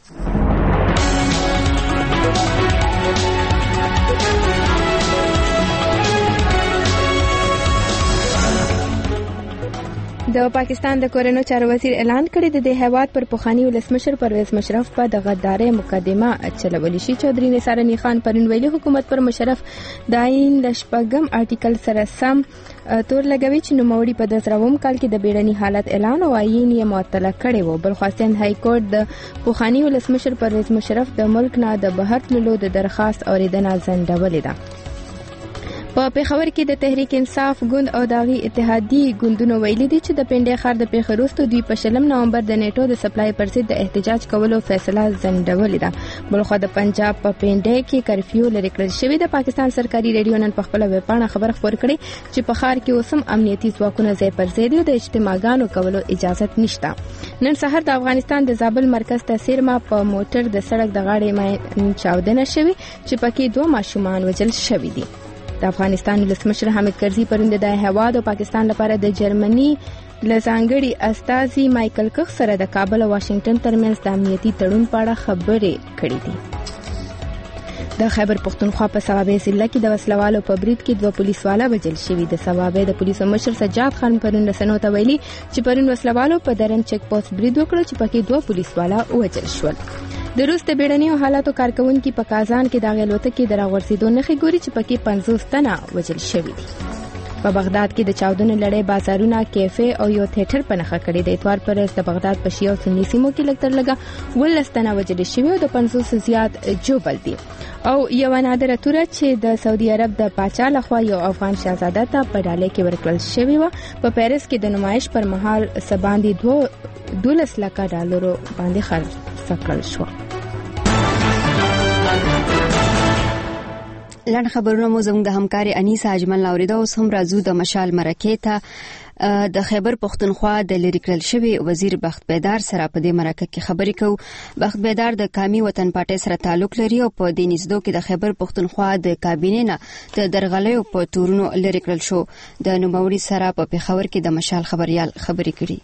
Speaker 2: د پاکستان د کورونو چارو وزیر اعلان کړی د هیواد پر پخوانی ولسمشر پرویز مشرف په د غدارۍ مقدمه چلولی شي. چودري نثار علي خان پرون ویلي حکومت پر مشرف د آئین د شپږم آرټیکل سره سم تور لګوي چې نوموړي په 2000 کال کې د بیړني حالت اعلان او آئین یې معطل کړی و. بلخواستین های کورټ د پخوانی ولسمشر پرویز مشرف د ملک نه د بهر تللو د درخواست اوریدنه ځنډولې ده. په پیښور کې د تحریک انصاف ګوند او داغي اتحادی ګوندونو ویلي دي چې د پنډې ښار د پیښوروستو دوی په 20 نومبر د نیټو د سپلای پر ضد د احتجاج کولو فیصله ځنډولې ده. بلخو د پنجاب په پنډې کې کرفیو لري کړل شوی. د پاکستان سرکاري ریډیو نن په خپل ویب پاڼه خبر خپور کړي چې په ښار کې اوسم امنیتي ځواکونه ځای پر ځای دي او د اجتماعګانو کولو اجازه نشته. نن سحر د افغانستان د زابل مرکز ته سیرما په موټر د سړک د غاړې چاودنه شوی چې پکې 2 ماشومان وژل شوی دي. د افغانستان ولسمشر حامد کرزي پرون د هیواد او پاکستان لپاره د جرمني لزانګړي استازي مایکل کخ سره د کابل او واشنگټن ترمنځ د امنیتي تړون په اړه خبرې کړې دي. د خیبر پختونخوا په صوابۍ ضلع کې د وسلوالو په برید کې 2 پولیسوالا وژل شوي. د صوابۍ د پولیسو مشر سجاد خان پرون رسنیو ته ویلي چې پرون وسلوالو په درن چیک پوسټ برید وکړ چې پکې 2 پولیسوالا وژل شول. د روس د بیړنیو حالاتو کارکونکو په کازان کې د غلطۍ د راغورځېدو نښې ګوري چې پکې 50 تنه وژل شوي دي. په بغداد کې د چاودنو لړۍ بازارونه، کیفې او یو تھیټر په نښه کړي. د اتوار پر ورځ د بغداد په شیعه او سني سیمو کې لږ تر لږه 12 تنه وژل شوي او د 500 زیات جوړ دي. او یو نادره توره چې د سعودي عرب د پاچا لخوا یو افغان شاهزاده ته په ډالۍ کې ورکړل شوی و. په پیرس کې د نمایش پر مهال سباندې 12 لک ډالر باندې خرڅ کړل شو. لړ خبرونه مو زموږ د همکاري انیسا اجمل اوریدا. اوس هم راځو د مشال مرکه ته. د خیبر پختونخوا د لری کړل شوی وزیر بخت بیدار سره په دې مرکه کې خبرې کوو. بخت بیدار د قومي وطن پارټي سره تعلق لري او په دې نږدې کې د خیبر پختونخوا د کابینې نه د درغلیو په تورونو لری کړل شو. د نوموړي سره په پیښور کې د مشال خبريال خبرې کړي.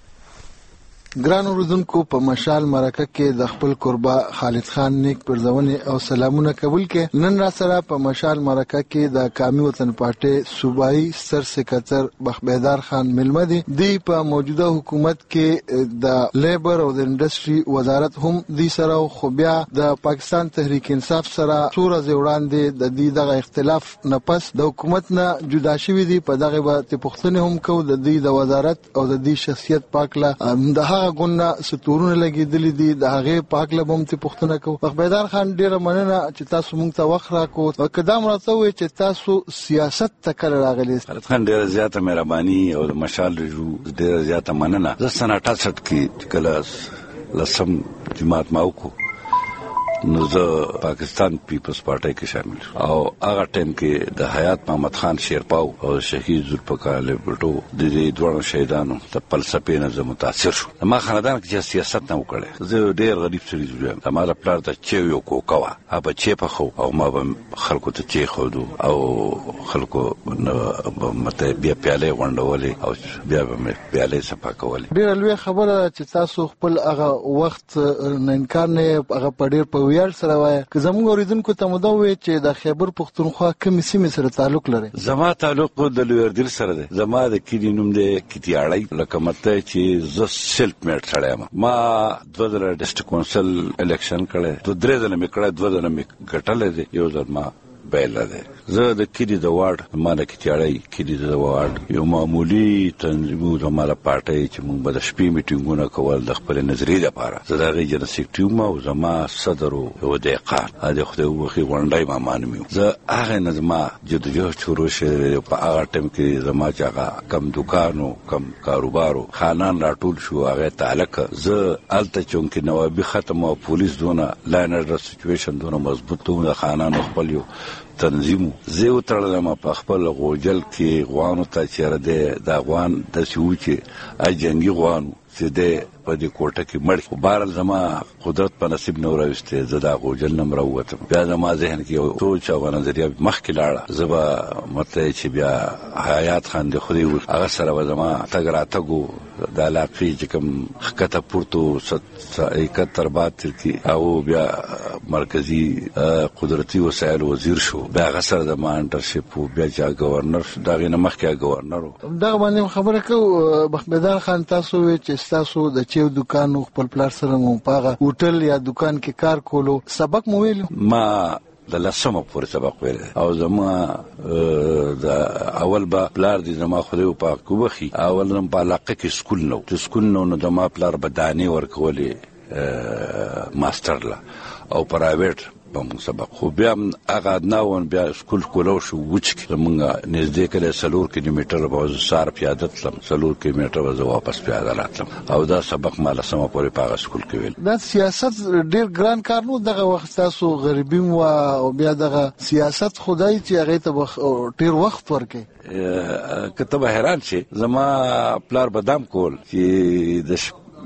Speaker 8: ګران اوردونکو، په مشال مرکه کې د خپل قربا خالد خان نیک پرځونه او سلامونه قبول کې. نن را سره په مشال مرکه کې د قومي وطن پارټي صوبایي سر سکرټر بخت بیدار خان ملمه دي. دی په موجوده حکومت کې د لیبر او د انډستری وزارت هم دی سره، خو بیا د پاکستان تحریک انصاف سره څوره وړاندې د دې دغه اختلاف نه پس د حکومت نه جدا شوی دی. په دغه به پښتنه هم کو د دې د وزارت او د دې شخصیت پاکله د غونه ستورونه لګیدلې دي. د هغه پاکله بم ته پښتنه کو. بخت بیدار خان ډیره مننه چې تاسو مونږ ته وخت راکو او قدم راځوي چې تاسو سیاست ته کله راغلي.
Speaker 9: خالد خان ډیره زیاته مهرباني او مشال رجو ډیره زیاته مننه. زه سنه 68 کې کلاس لسم جماعت ماوکو نو زه پاکستان پیپلز پارټي کې شامل او هغه ټیم کې د حیات محمد خان شیرپاو او شهید ذوالفقار بټو د دې دوه شهیدانو د فلسفې نه متاثر شو. ما خاندان کې سیاست نه وکړي. زه ډېر غریب سړی یم. زموږ پلار ته چې یو کوکوا هغه چې په خو او ما به خلکو ته چې خو او خلکو مته بیا پیاله غونډولې او بیا به پیاله صفا کولې.
Speaker 8: ډېر لوی خبره چې تاسو خپل هغه وخت نه انکار نه هغه پډیر په ویاړ سره وایي. که زموږ اوریدونکو ته مو دا وایي چې د خیبر پختونخوا کومې سیمې سره تعلق لري؟
Speaker 9: زما تعلق د لویردل سره دی. زما د کلی نوم دی کیتیاړی. لکه مته چې ز سیلف میټ سره ما 2000 ډیسټریکټ کونسل الیکشن کړه. 2 ځله مې کړه، 2 ځله مې ګټل دي، یو ځل ما بیل ده. زه د کلی د وارډ مالا کې چاړی کلی د وارډ یو معمولی تنظیم د مالا پارټي چې موږ به د شپې میټینګونه کول د خپل نظریې لپاره زه د غي جن سیکټیوم او زما صدر او دقیقان هغه خو د وخی غونډای ما مانمو زه هغه نظم جدوجہد شروع شوه په هغه ټیم کې زما چې هغه کم دکانو کم کاروبارو خانان راټول شو هغه تعلق زه الته چونکې نوابي ختم او پولیس دونه لاینر سچويشن دونه مضبوطونه خانانو خپل یو تنظیم زه وترلم په خپل غوجل کې غوانو ته چیرې د غوان د سوچې اجنګي غوانو چې د په دې کوټه کې مړ خو بهرحال زما قدرت په نصیب نه راوسته زه دا غوجل نه راووتم بیا زما ذهن کې یو سوچ او نظریه مخکې لاړه زه به مطلب چې بیا حیات خان د خوري هغه سره به زما تګ راتګو د علاقې چې کوم خکته پورتو 71 کې او بیا مرکزی قدرتي وسایل وزیر شو بیا هغه سره د مانټرشپ بیا چې گورنر دا غینه مخکې گورنر
Speaker 8: دا باندې خبره کو بخمدار خان تاسو چې تاسو د چیو دکان خپل پلار سره مو پاغه هوټل یا دکان کې کار کولو سبق مو ویلو
Speaker 9: ما د لسمه پورې سبق ویل او زما د اول با پلار دي زما خو په پاک وبخي اول نم په علاقه کې سکول نو د ما پلار بدانی ورکولې ماستر لا او پرایویټ په سبق خو بیا هغه ناون بیا سکول کولو شو وچ موږ نږدې کله 3 کیلومتر به سار پیاده تلم 3 کیلومتر به واپس پیاده راتلم او دا سبق مال سم پورې په سکول کې ویل
Speaker 8: دا سیاست ډیر ګران کار نو دغه وخت تاسو غریبی او بیا دغه سیاست خدای چې هغه ته ډیر وخت ورکې
Speaker 9: کته حیران شي زما پلار بادام کول چې د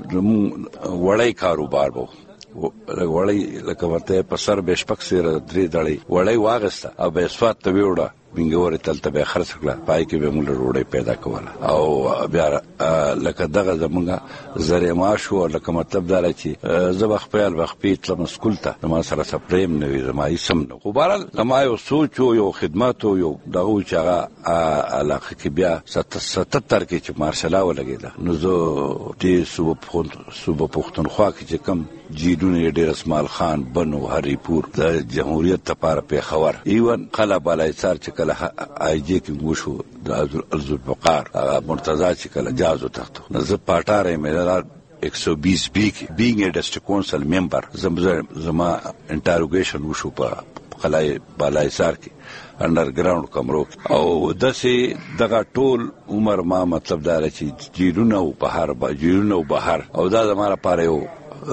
Speaker 9: وړای کاروبار وو وړای لکه ورته په سر به شپک سره درې دړې وړای واغسته او به اسفات ته ویوړه بنګوري تلته به خرڅ کړه پای کې به موږ روړې پیدا کوله او بیا لکه دغه زمونږه زری ماشو لکه مطلب دا چې زه خپل وخت تلم سکول ته ما سره سپریم نه وي زما اسم نه خو بهرحال زما یو سوچ او یو خدمت او یو دغه چې هغه علاقه کې بیا 77 کې چې مارشلا ولګیدا نو زه دې صوبه پښتونخوا کې چې کم جیدونه ډیر اسماعیل خان بنو هری پور د جمهوریت لپاره په خبر ایون قلا بالای سار چې کله آی جی کې وشو د الذوالفقار مرتضی چې کله جازو تختو نزه پټاره مې 120 بی کې being a district council member زما انټروګیشن وشو په قلای بالای سار کې انډرګراوند کمرو او دسه دغه ټول عمر ما مطلب دا چې جیرونه او بهر او دا زموږ لپاره یو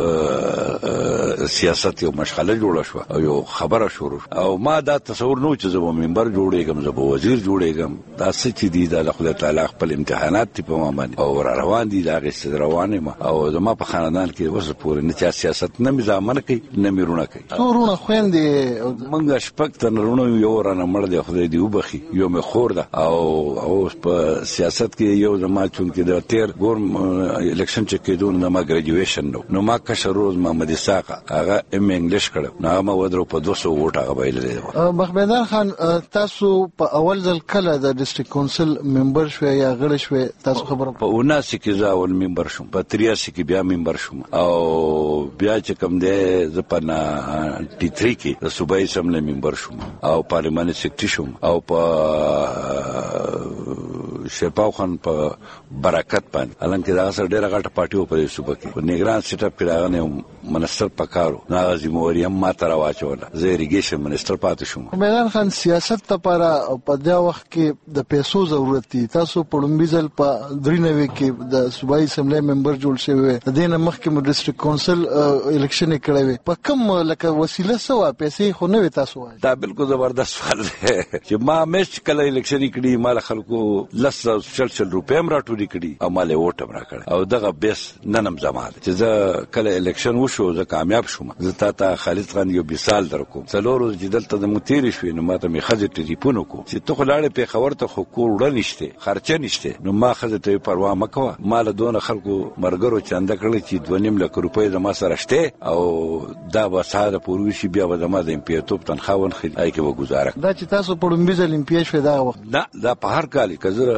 Speaker 9: سیاست یو مشغله جوړه شو او یو خبره شروع او ما دا تصور نو چې زه منبر جوړېږم زه وزیر جوړېږم دا څه چې دي د خدای تعالی خپل امتحانات په ما باندې او روان دي دا غي روانه ما او زما په خاندان کې وسه پورې نه چا سیاست نه مزامن کوي نه میرونه کوي
Speaker 8: څورونه خويندې
Speaker 9: منګه شپک تنرونه یو رانه مړ دی خدای دی وبخي یو مې خور ده او په سیاست کې یو زما چون کې د تیر ګورم الیکشن چې کېدون نه ما ګریجویشن نو ما کشر روز محمد اسحاق هغه ام انګلیش کړو نو ما ودرو په 200 ووټ هغه ویل
Speaker 8: بخمدار خان تاسو په اول ځل کله د ډیسټریکټ کونسل ممبر شوي یا غړی شوي تاسو خبره
Speaker 9: په 79 کې ځاول ممبر شوم په 83 کې بیا ممبر شوم او بیا چې کوم دی زپنا 93 کې د صوبایي اسمبلی ممبر شوم او پارلیماني سیکریټری شوم او په شپاو خان په برکت باندې الانکه دا سره ډیره غټه پارټي په صوبه کې په نیګران سیټ اپ کړه نه منستر پکارو ناغازی موري هم ما تر واچوله زه ایریګیشن منستر پاتې شوم
Speaker 8: میدان خان سیاست لپاره په دا وخت کې د پیسو ضرورت دي تاسو په لومبیزل په 93 کې د صوبایي اسمبلی ممبر جوړ شوی د دې نه مخکې مو ډیسټریکټ کونسل الیکشن کړی په کوم لکه وسیله سوا پیسې خو نه وي تاسو
Speaker 9: دا بالکل زبردست سوال دی چې ما مېش کله الیکشن کړی مال خلکو 140 روپیا راټولې کړي او مال ووټ را کړ او دغه بیس ننم زماده چې زه کله الیکشن وشو زه کامیاب شوم زه تا خالد خان یو مثال درکوم څلورو چې دلته د متیر شوې نو ماته می خځه ټلیفون وکړو چې ته خلاړې په خبر ته خو کور وړ نشته خرچه نشته نو ما خځه ته پروا مکوه مال دون خلکو مرګرو چنده کړل چې 2.5 لک روپۍ د ما سره شته او دا به ساده پوروشي بیا به د ما د امپیټوب تنخواون خل آی کې و گزاره
Speaker 8: دا چې تاسو په لومبیزل امپیټ شوی دا وخت
Speaker 9: دا په هر کال کې زره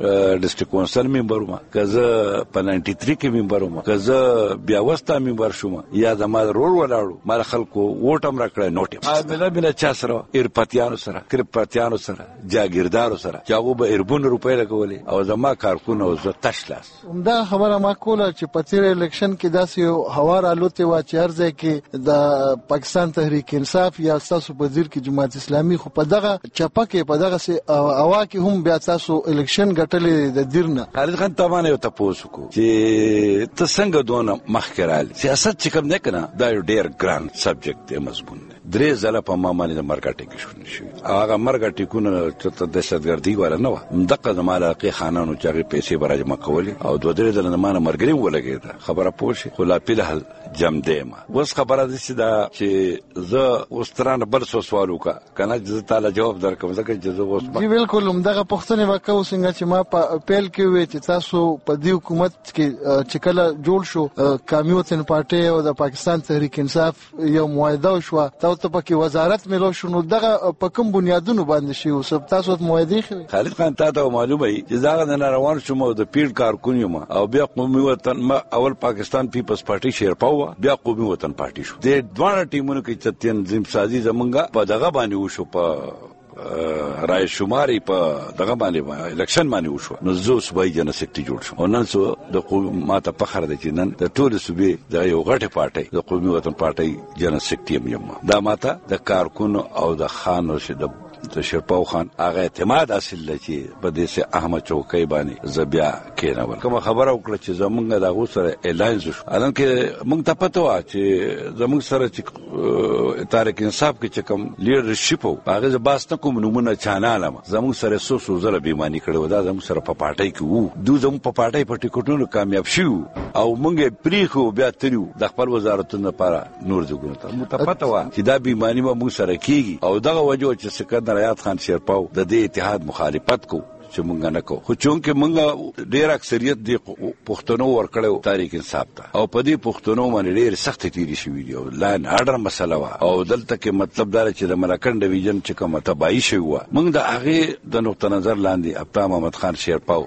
Speaker 9: ډیسټریکټ کونسل ممبر وم کزه په 93 کې ممبر وم کزه بیا وستا ممبر شوم یا زما رول ولاړو مال خلکو ووټم راکړه نوټ بلا چا سره ایرپاتیانو سره کرپاتیانو سره جاګیردارو سره چاغو به اربون روپۍ لګولې او زما کارکونه او زه تشلاس
Speaker 8: دا خبره ما کوله چې په تیر الیکشن کې داسې هوار الوتې وا چې هر ځای کې د پاکستان تحریک انصاف یا تاسو په ځیر کې جماعت اسلامي خو په دغه چپه کې په دغه سي اوا کې هم بیا تاسو الیکشن ګټلې د دیرنه
Speaker 9: خالد خان تابانه یو تاسو کو چې ته څنګه دونه مخکرال سیاست چې کوم نه کنه دا یو ډیر ګران سبجیکټ دی مضمون دی درې ځله په ما باندې د مرګ ټیک شو هغه مرګ ټیکونه چې د دهشتګردي ولا نه و دغه د مالکي خانانو چې پیسې براجمه کولې او دوه درې ځله نه مرګري ولګیدا خبره پوښي خو لا پیله جام دیما وس خبره دي چې دا چې زه اوسترانه بل څه سوال وکا کنه چې تعالی جواب درکوم ځکه چې زه اوس
Speaker 8: جی بالکل دغه پښتنه وکاو څنګه چې ما په اپیل کې وی چې تاسو په دې حکومت کې چې کله جوړ شو کامیوتن پارټي او د پاکستان تحریک انصاف یو معاهده شو تاسو پکې وزارت ملو شنو دغه په کوم بنیادونو باندې شي او سب تاسو معاهده خو
Speaker 9: خالد خان ته معلومه چې دا نه روان شوم د پیډ کارکونیو ما او بیا قومي وطن ما اول پاکستان پیپلز پارټي شیرپاو بیا قومي وطن پارټي شو د دوه ټیمونو کې چې تنظیم سازي زمونږه په دغه باندې وشو په رای شماري په دغه باندې الیکشن باندې وشو نو زه صوبایي جنرال سیکرټري جوړ شوم او نن څو د ماته فخر دی چې نن د ټول صوبې د یو غټه پارټي د قومي وطن پارټي جنرال سیکرټري یم دا ماته د کارکونو او د خانو شه د شرپاو خان هغه اعتماد حاصل لچی په دې سه احمد چوکۍ باندې زبیا کېنول کوم خبره وکړه چې زمونږ د غو سره الاینس شو الان کې موږ ته پته و چې زمونږ سره چې تاریخ انصاف کې چې کوم لیډرشپ او هغه ز باس نه کوم نمونه چاناله زمونږ سره سو زره بیمانی کړو دا زمونږ سره په پارټي کې وو دوی زموږ په پارټي په ټیکټونو کامیاب شو او موږ پریخو بیا تریو د خپل وزارتونو لپاره نور ځګونو ته مو ته پته و چې دا بیمانی مو سره کیږي او دغه وجو چې سکندر ریاض خان شیرپاو د دې اتحاد مخالفت کو چې مونږ نه کو خو چونکه مونږ ډیر اکثریت دی پښتنو ورکړو تاریخ انصاف ته او په دې پښتنو باندې ډیر سخت تیری شوې دی او لاین اډر مسله وا او دلته کې مطلب دا چې د ملکن ډیویژن چې کومه تباہی شوی و مونږ د هغه د نقطه نظر لاندې ابتا محمد خان شیرپاو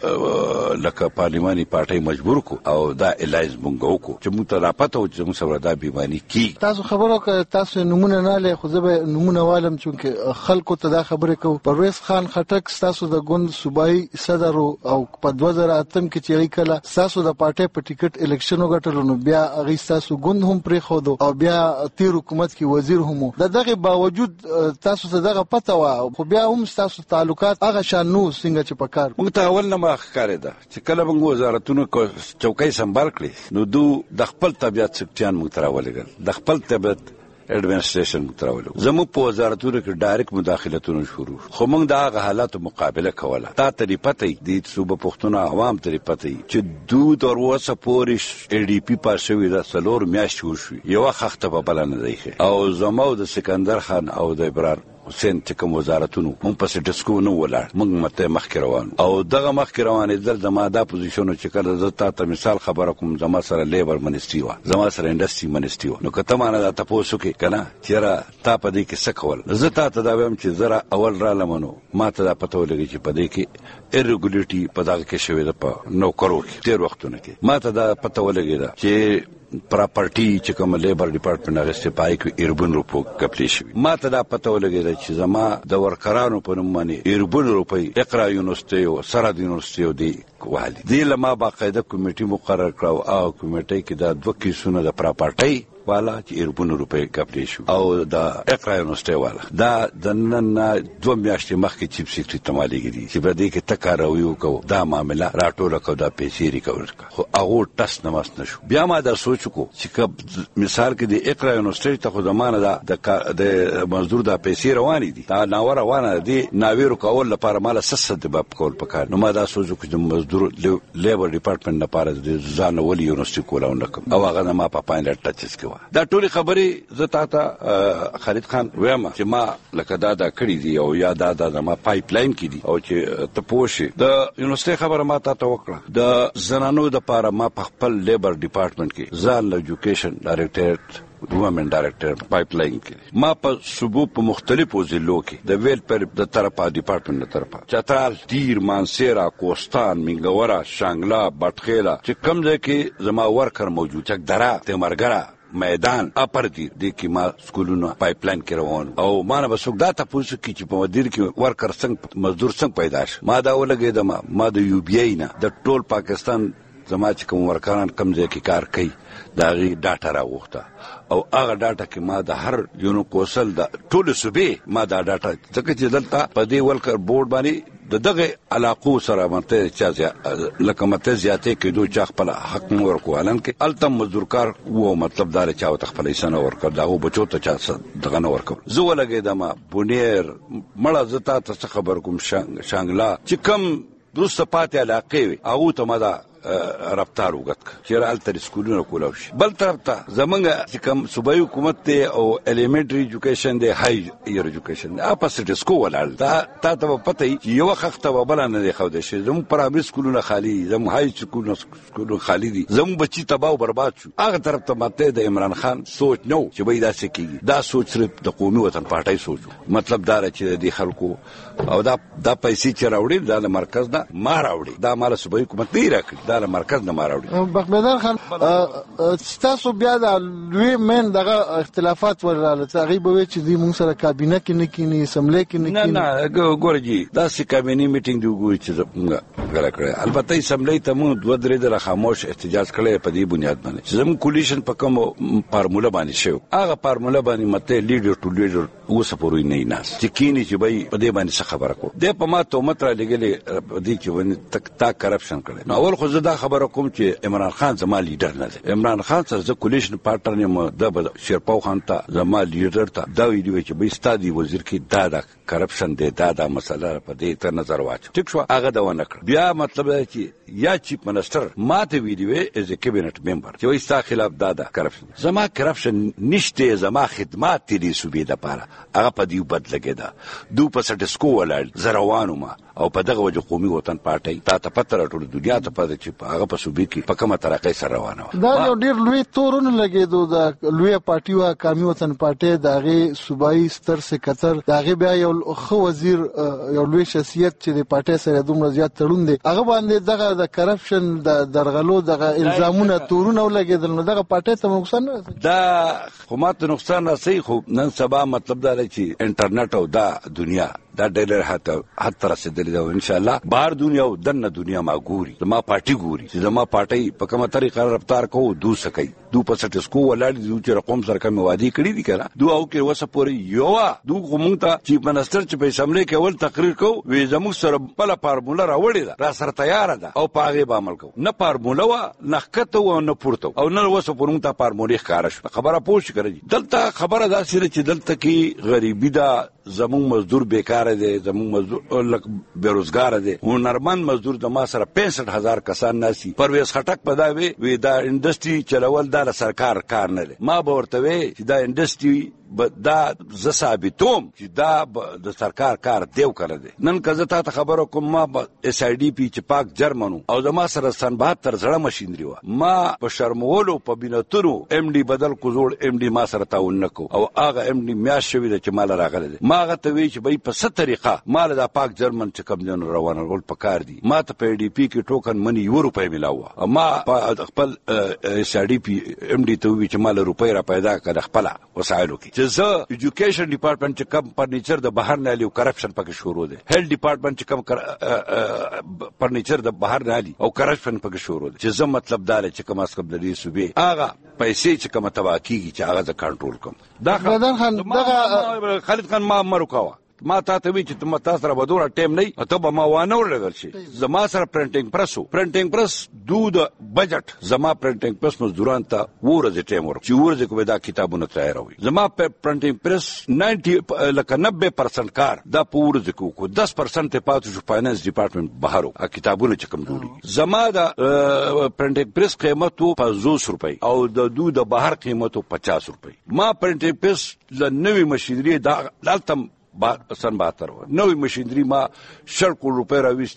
Speaker 9: لکه پارلیماني پارټي مجبور کو او دا الایز مونږ وکړو چې مونږ ته راپته و چې موږ سره دا بیمانی کی
Speaker 8: تاسو خبرو که تاسو نمونه نه له خو زه نمونه والم چې خلکو ته دا خبره کو پرویز خان خټک تاسو د ګوند صوبایي صدر او په 2008 کې چې کله تاسو د پارټي په ټیکټ الیکشن وګټلو نو بیا هغه تاسو ګوند هم پرې خو او بیا تیر حکومت کې وزیر هم دغه باوجود تاسو ته دغه پته و خو بیا هم تاسو تعلقات هغه شانو څنګه چې پکار
Speaker 9: موږ ته اول نه مخکاره ده چې کله موږ وزارتونو چوکۍ سمبال کړې نو دو د خپل طبيعت سکتیان موږ تراولګل د خپل طبيعت ایڈمنسټریشن متراولو زمو په وزارتونو کې ډایرکټ مداخلتونه شروع خو موږ د هغه حالاتو مقابله کوله تا ته پته دی صوبه پښتون عوام ته پته چې دود او وسه پورش ای ډی پی پاسوي د سلور میاشت وشو یو خخته په بلنه دی او زمو د سکندر خان او د ابرار حسین چې کوم وزارتونو مونږ په سټسکو نو ولاړ مونږ مته مخ روان او دغه مخ روان دل زما دا پوزیشن چې کله زه ته مثال خبره کوم زما سره لیبر منیسټری و زما سره انډستری منیسټری و نو کته مانه دا تاسو کې کنه چیرې تا په دې کې څه کول زه ته دا وایم چې زرا اول را لمنو ما ته دا پته ولګی چې په دې کې ایرګولیټي په دغه کې شوی ده په نوکرو کې تیر وختونه کې ما ته دا پته ولګی دا چې پراپرټي چې کوم لیبر ډپارټمنټ هغه استفای کوي ایربن روپو کپلی شي ما ته دا پته ولګی چې زما د ورکرانو په نوم باندې ایربن روپي اقرا یونیورسيټي او سرحد یونیورسيټي دی کوالي دی لما باقاعده کمیټي مقرر کړو او کمیټي کې دا دوه کیسونه د پراپرټي والا چې ایربن روپي کپلی شو او د اقرا یونیورسيټي والا دا د نن دوه میاشتې مخکې چیف سیکرټری تمالېږي چې په دې کې تکاروي کو دا معاملې راټول کو دا پیسې ریکور خو هغه ټس نماس نشو بیا ما دا سوچ کو چې مثال کې د اقرا یونیورسيټي ته خو زمانه د مزدور د پیسې رواني دي دا ناور روانه دي ناویرو کول لپاره مال سست د باب کول پکار نو ما دا سوچ کو چې مزدور لیبر ډپارټمنټ لپاره د ځان ولي یونیورسيټي کولاو نکم او هغه ما په پاینلټ ټچس کې دا ټولي خبرې زه ته خالد خان وایم چې ما لکه دا کړی دی او یا دا ما پایپ لاین کې دي او چې ته پوښي د یونیورسيټي خبره ما ته وکړه د زنانو د لپاره ما په خپل لیبر ډپارټمنټ کې ځان ایجوکیشن ډایریکټریټ ډیولپمنٹ ډایریکټر پایپ لاین کې ما په صوبو په مختلفو ضلعو کې د ویلفیر د طرفه ډپارټمنټ د طرفه چترال تیر مانسیرا کوستان منګورا شانګلا بټخیلا چې کوم ځای کې زما ورکر موجود چک درا تمرګرا میدان اپر دی د کی ما سکولونو پایپ لاین کې روان او ما نه بسوک دا تاسو کې چې په مدیر کې ورکر څنګه مزدور څنګه پیدا شي ما دا ولګیدم ما د یو بی ای نه د ټول پاکستان زما چې کوم ورکران کم ځای کې کار کوي دا غي ډاټا راوخته او هغه ډاټا کې ما د هر یونو کوسل د ټول صوبې ما دا ډاټا ځکه چې دلته په دې ولکر بورډ باندې دغه علاقو سره مته چې لکه مته زیاتې کې دوه چا خپل حق نور کوالن کې التم مزدورکار وو مطلب دار چا خپل ایسانه ورکړ داغه بچو ته چا دغه نه ورکړ زه ولګیدم بونیر مړه زتا ته خبر کوم شانګلا چې کم درسته پاتې علاقې او ته مدا رفتار وګت چې رال تر سکولونو کولاو شي بل طرف ته زمونږ چې کوم صوبایي حکومت ته او الیمنټری ایجوکیشن دی های ایر ایجوکیشن اپاسټ سکول تا ته پته یو وخت به بل نه دی خو د شي زموږ پرایمري سکولونه خالی زموږ های سکولونه خالی دي زموږ بچي تباہ او برباد شو هغه طرف ته ماته د عمران خان سوچ نو چې به دا څه کیږي دا سوچ صرف د قومي وطن پارټای سوچ مطلب دا چې د خلکو او دا پیسې چې راوړي دا د مرکز نه ما راوړي دا مال صوبایي حکومت نه راکړي دا مرکز نه ماراوړي
Speaker 8: بخمدان خان تاسو بیا د لوی من دغه اختلافات ورلاله تغیب وي چې د موږ سره کابینه کې نه کینی اسمبلی کې نه کینی
Speaker 9: نه ګورجی دا سی کابینه میټینګ دی وګورئ چې موږ غلا کړی البته اسمبلی ته موږ دوه درې د خاموش احتجاج کړی په دې بنیاد باندې چې زموږ کولیشن په کوم فارموله باندې شو هغه فارموله باندې مته لیډر ټو لیډر اوس پورې نه ناس چې کینی چې به په دې باندې خبره کو د په ما ته متره لګلې دې چې ونی تا کرپشن کړي نو اول خو زه خبر کوم چې عمران خان زما لیډر نه دی عمران خان سره ز کولیشن پارټنر یم د شیرپاو خان ته زما لیډر ته دا ویډیو چې به ستادي وزیر کې دا کرپشن دی دا مسله په دې ته نظر واچ ټیک شو هغه دا ونه کړ بیا مطلب دی چې یا چیف منسٹر ماته ویډیو از ا کابینټ ممبر چې وایي ستا خلاف دا کرپشن زما کرپشن نشته زما خدمات دي صوبې د پاره هغه په دې بد لګیدا دو په سټ سکو ولړ زروانو ما او په دغه وجه قومي وطن پارټي تا ته پته راټول دنیا ته پته چې هغه په صوبې کې په کومه طریقې سره روانه
Speaker 8: دا یو ډیر لوی تورونه لګیدو د لوی پارټي وا قومي وطن پارټي دغه صوبایي ستر سکتر دغه بیا یو خو وزیر یو لوی شخصیت چې د پارټي سره دومره زیات تړون دي هغه باندې دغه د کرپشن د درغلو دغه الزامونه تورونه ولګیدل نو دغه پارټي ته نقصان نه
Speaker 9: دا حکومت نقصان نه خو نن سبا مطلب دا چې انټرنیټ او دا دنیا دا ډېر حتی رسیدلی دا ان شاء الله بهر دنیا او دنه دنیا ما ګوري زما پارټي ګوري چې زما پارټي په کومه طریقه رفتار کوو دو سکی دو په سټ سکو ولاړ دي چې رقم سره کوم وادي کړی دي کنه دو او کې وسه پوري یو دو کومه ته چیف منسٹر چې په اسمبلی کې اول تقریر کو وی زموږ سره بل فارموله راوړی دا را سره تیار ده او پاغه به عمل کو نه فارموله وا نه کته و نه پورته او نه وسه پورم ته فارموله ښکارا شو خبره پوښ کړی دلته خبره دا سره چې دلته کې غریبی دا زمون مزدور بیکار دي زمون مزدور لک بیروزګار دي هنرمند مزدور د ما سره 65000 کسان ناسي پرویز خټک پداوي وی دا انډستری چلول دا سرکار کار نه لري ما به ورته وی چې دا انډستری دا ز ثابتوم چې دا د سرکار کار دیو کړی دی نن کزه ته خبرو کوم ما اس ای ډی پی چې پاک جرمنو او د ما سره سن 72 زړه ماشينري و ما په شرمولو په بینتونو ام ډی بدل کو زوړ ام ډی ما سره تاون نکو او هغه ام ډی میاش شوی د چې مال راغلی دی ما هغه ته وی چې به په ست طریقه مال د پاک جرمن چې کوم جن روانه ول پکار دی ما ته په ډی پی کې ټوکن منی یو روپۍ ملاوه ما خپل اس ای ډی پی ام ډی ته وی چې مال روپۍ را پیدا کړ خپل وسایلو کې زه ایجوکیشن ډپارټمنټ چې کم فرنیچر د بهر نه لیو کرپشن پکې شروع دی هیلث ډپارټمنٹ چې کم فرنیچر د بهر نه لی او کرپشن پکې شروع دی چې زه مطلب دا چې کم اس کم د دې صوبې هغه پیسې چې کوم تبا کیږي چې هغه ز کنټرول کوم دا خالد خان ما مرکاوه ما تا ته وی چې تاسو سره بدوره ټیم نه ته به ما وانه ورلګل شي زما سره پرنټینګ پرس دود بجټ زما پرنټینګ پرس مزدوران ته ورځ ټیم ورک چې ورځ کومه دا کتابونه تیاروي زما پرنټینګ پرس 90 لکه 90% کار دا پورځ کو 10% ته پاتې شو فاینانس ډپارټمنټ بهرو کتابونه چې کوم جوړي زما دا پرنټینګ پرس قیمت 500 روپۍ او د دود بهر قیمت 50 روپۍ ما پرنټینګ پرس ل نوې مشینری دا لالتم سن 72 نوې مشینری ما 100 کروڑ روپۍ راوستیو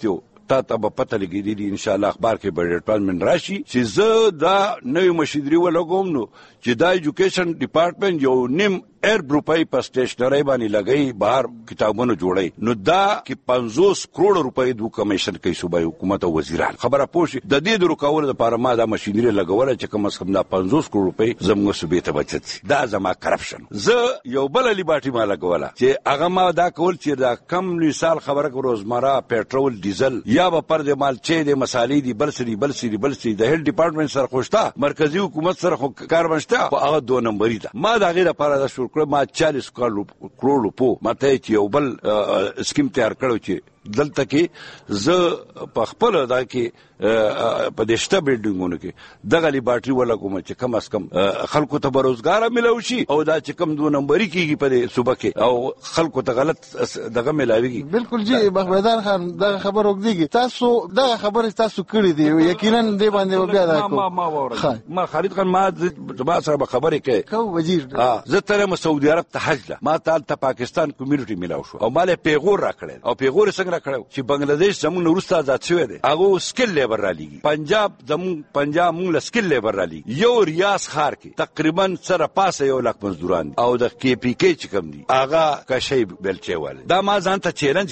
Speaker 9: تا ته به پته لګیدلی ان شاء الله اخبار کې به ډیپارټمنټ راشي چې زه دا نوې مشیدري ولګوم نو چې دا ایجوکیشن ډپارټمنټ یو نیم ارب روپۍ په سټیشنرۍ باندې لګي بهر کتابونه جوړي نو دا کې 50 کروڑ روپۍ د کمیشن کوي صوبایي حکومت او وزیران خبره پوښي د دې د رکاول لپاره ما دا ماشينری لګوله چې کم از کم دا 50 کروڑ روپۍ زموږ صوبې ته بچت دا زما کرپشن زه یو بل لیباټي ما لګوله چې هغه ما دا کول چې دا کم مثال خبره کو روزمره پېټرول ډیزل یا به پر د مال چې د مسالې دی بل سری د هیل ډپارټمنټ سره خوشتا مرکزی حکومت سره کار بنشته او هغه 2 نمبرې ده ما دا غیر لپاره دا شروع کړم ما 40 کروڑ روپو ماته چې یو بل سکیم تیار کړو چې دلته کې زه په خپل دا کې په دشته بلډینګونو کې دغه لیباټري ولا کوم چې کم از کم خلکو ته روزګار ملو شي او دا چې کم 2 نمبرې کېږي په صوبه کې او خلکو ته غلط دغه ملاويږي
Speaker 8: بالکل جی بخبردار خان دا خبر وګديږي تاسو دا خبر تاسو کړی دی یقینا دې باندې بیا دا
Speaker 9: ما خالد خان ما سره خبرې کوي
Speaker 8: کو وزیر
Speaker 9: زه تر سعودي عرب ته حج له ما ته پاکستان کمیونټي ملاو شو او مال پیغور راکړل او پیغور څنګه کړو چې بنگلاديش زموږ وروسته آزاد شوی دی هغه سکل لیبر را لګي پنجاب موږ سکل لیبر را لګي یو ریاض خار کې تقریبا سره پاسه 1 لک مزدوران او د کې پی کې چې کوم دي هغه کشي بلچوال دا ما ځان ته چیلنج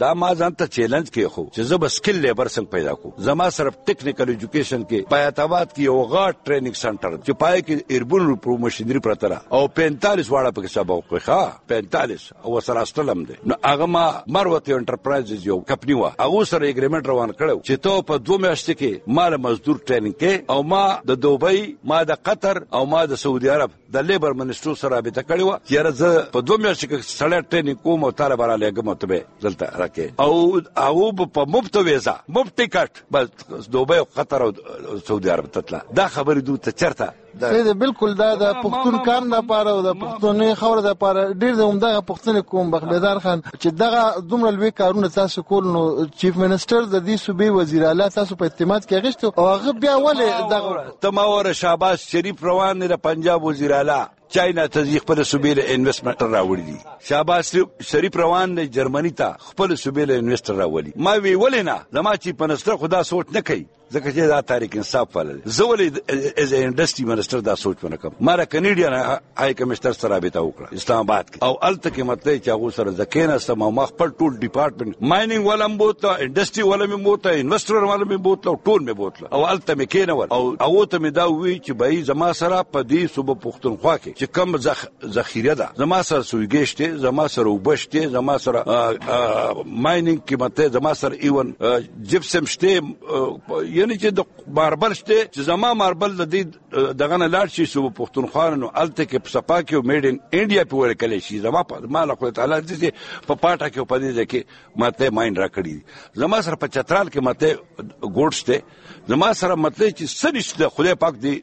Speaker 9: کې خو چې زه بس سکل لیبر څنګه پیدا کوم زما صرف ټیکنیکل ایجوکیشن کې پیاتاباد کې یو غاټ ټریننګ سنټر چې پای کې اربن پروموشنری پرتره او 45 واړه په سبا کوي 45 او سره استلم دي نو هغه ما مروت انټرپرایز یو کمپنی وا هغه سره اګریمنت روان کړو چې ته په 2 میاشتې کې مال مزدور ټریننګ کې او ما د دوبۍ ما د قطر او ما د سعودي عرب د لیبر منسټر سره رابطه کړې و چې زه په 2 میاشتې کې سړی ټریننګ کوم او طالب را لګم ته دلته راکې او په مفت ویزا مفت ټیکټ بس دوبۍ او قطر او سعودي عرب ته دا خبرې دوی ته چرته
Speaker 8: دا بالکل دا د پښتون کار نه پاره او د پښتون خبره د پاره ډیر د عمده پښتون کوم بخبردار خان چې دغه دومره لوی کارونه تاسو کول نو چیف منسٹر د دې صوبې وزیر اعلی تاسو په اعتماد کې غشتو او هغه بیا ولې دغه
Speaker 9: تماور شهباز شریف روان دی د پنجاب وزیر اعلی چاینا ته خپل صوبې له انویسټمنټ راوړي دي شهباز شریف روان دی جرمني ته خپل صوبې له انویسټر راولي ما وی ولنه زما چیف منسٹر خدا سوچ نه کوي ځکه چې دا تاریخ انصاف ولل زه ولې از انډستری منسٹر دا سوچ ونه کوم ما را کنیډین هاي کمشنر سره رابطه وکړه اسلام آباد کې او الته کې مطلب چې هغه سره ځکه سم ما خپل ټول ډپارټمنټ مایننګ ولم بوته انډستری ولم بوته انویسټر ولم بوته ټول مې بوته او الته مې کېنه ور او هغه ته مې دا وی چې بای زما سره په دې صوبه پښتونخوا کې چې کم ذخیره ده زما سره سویګشته زما سره وبشته زما سره مایننګ کې مته زما سره ایون جپسم شته یعنی چې د ماربل شته چې زما ماربل د دې دغه نه لاړ شي صوبه پښتونخوا نو الته کې صفا کې میډ ان انډیا په ورکل شي زما په مال خو تعالی دې په پاټه کې په دې کې ماته ماین را کړی زما سره په چترال کې ماته ګوډشته زما سره مطلب چې سړي د خدای پاک دی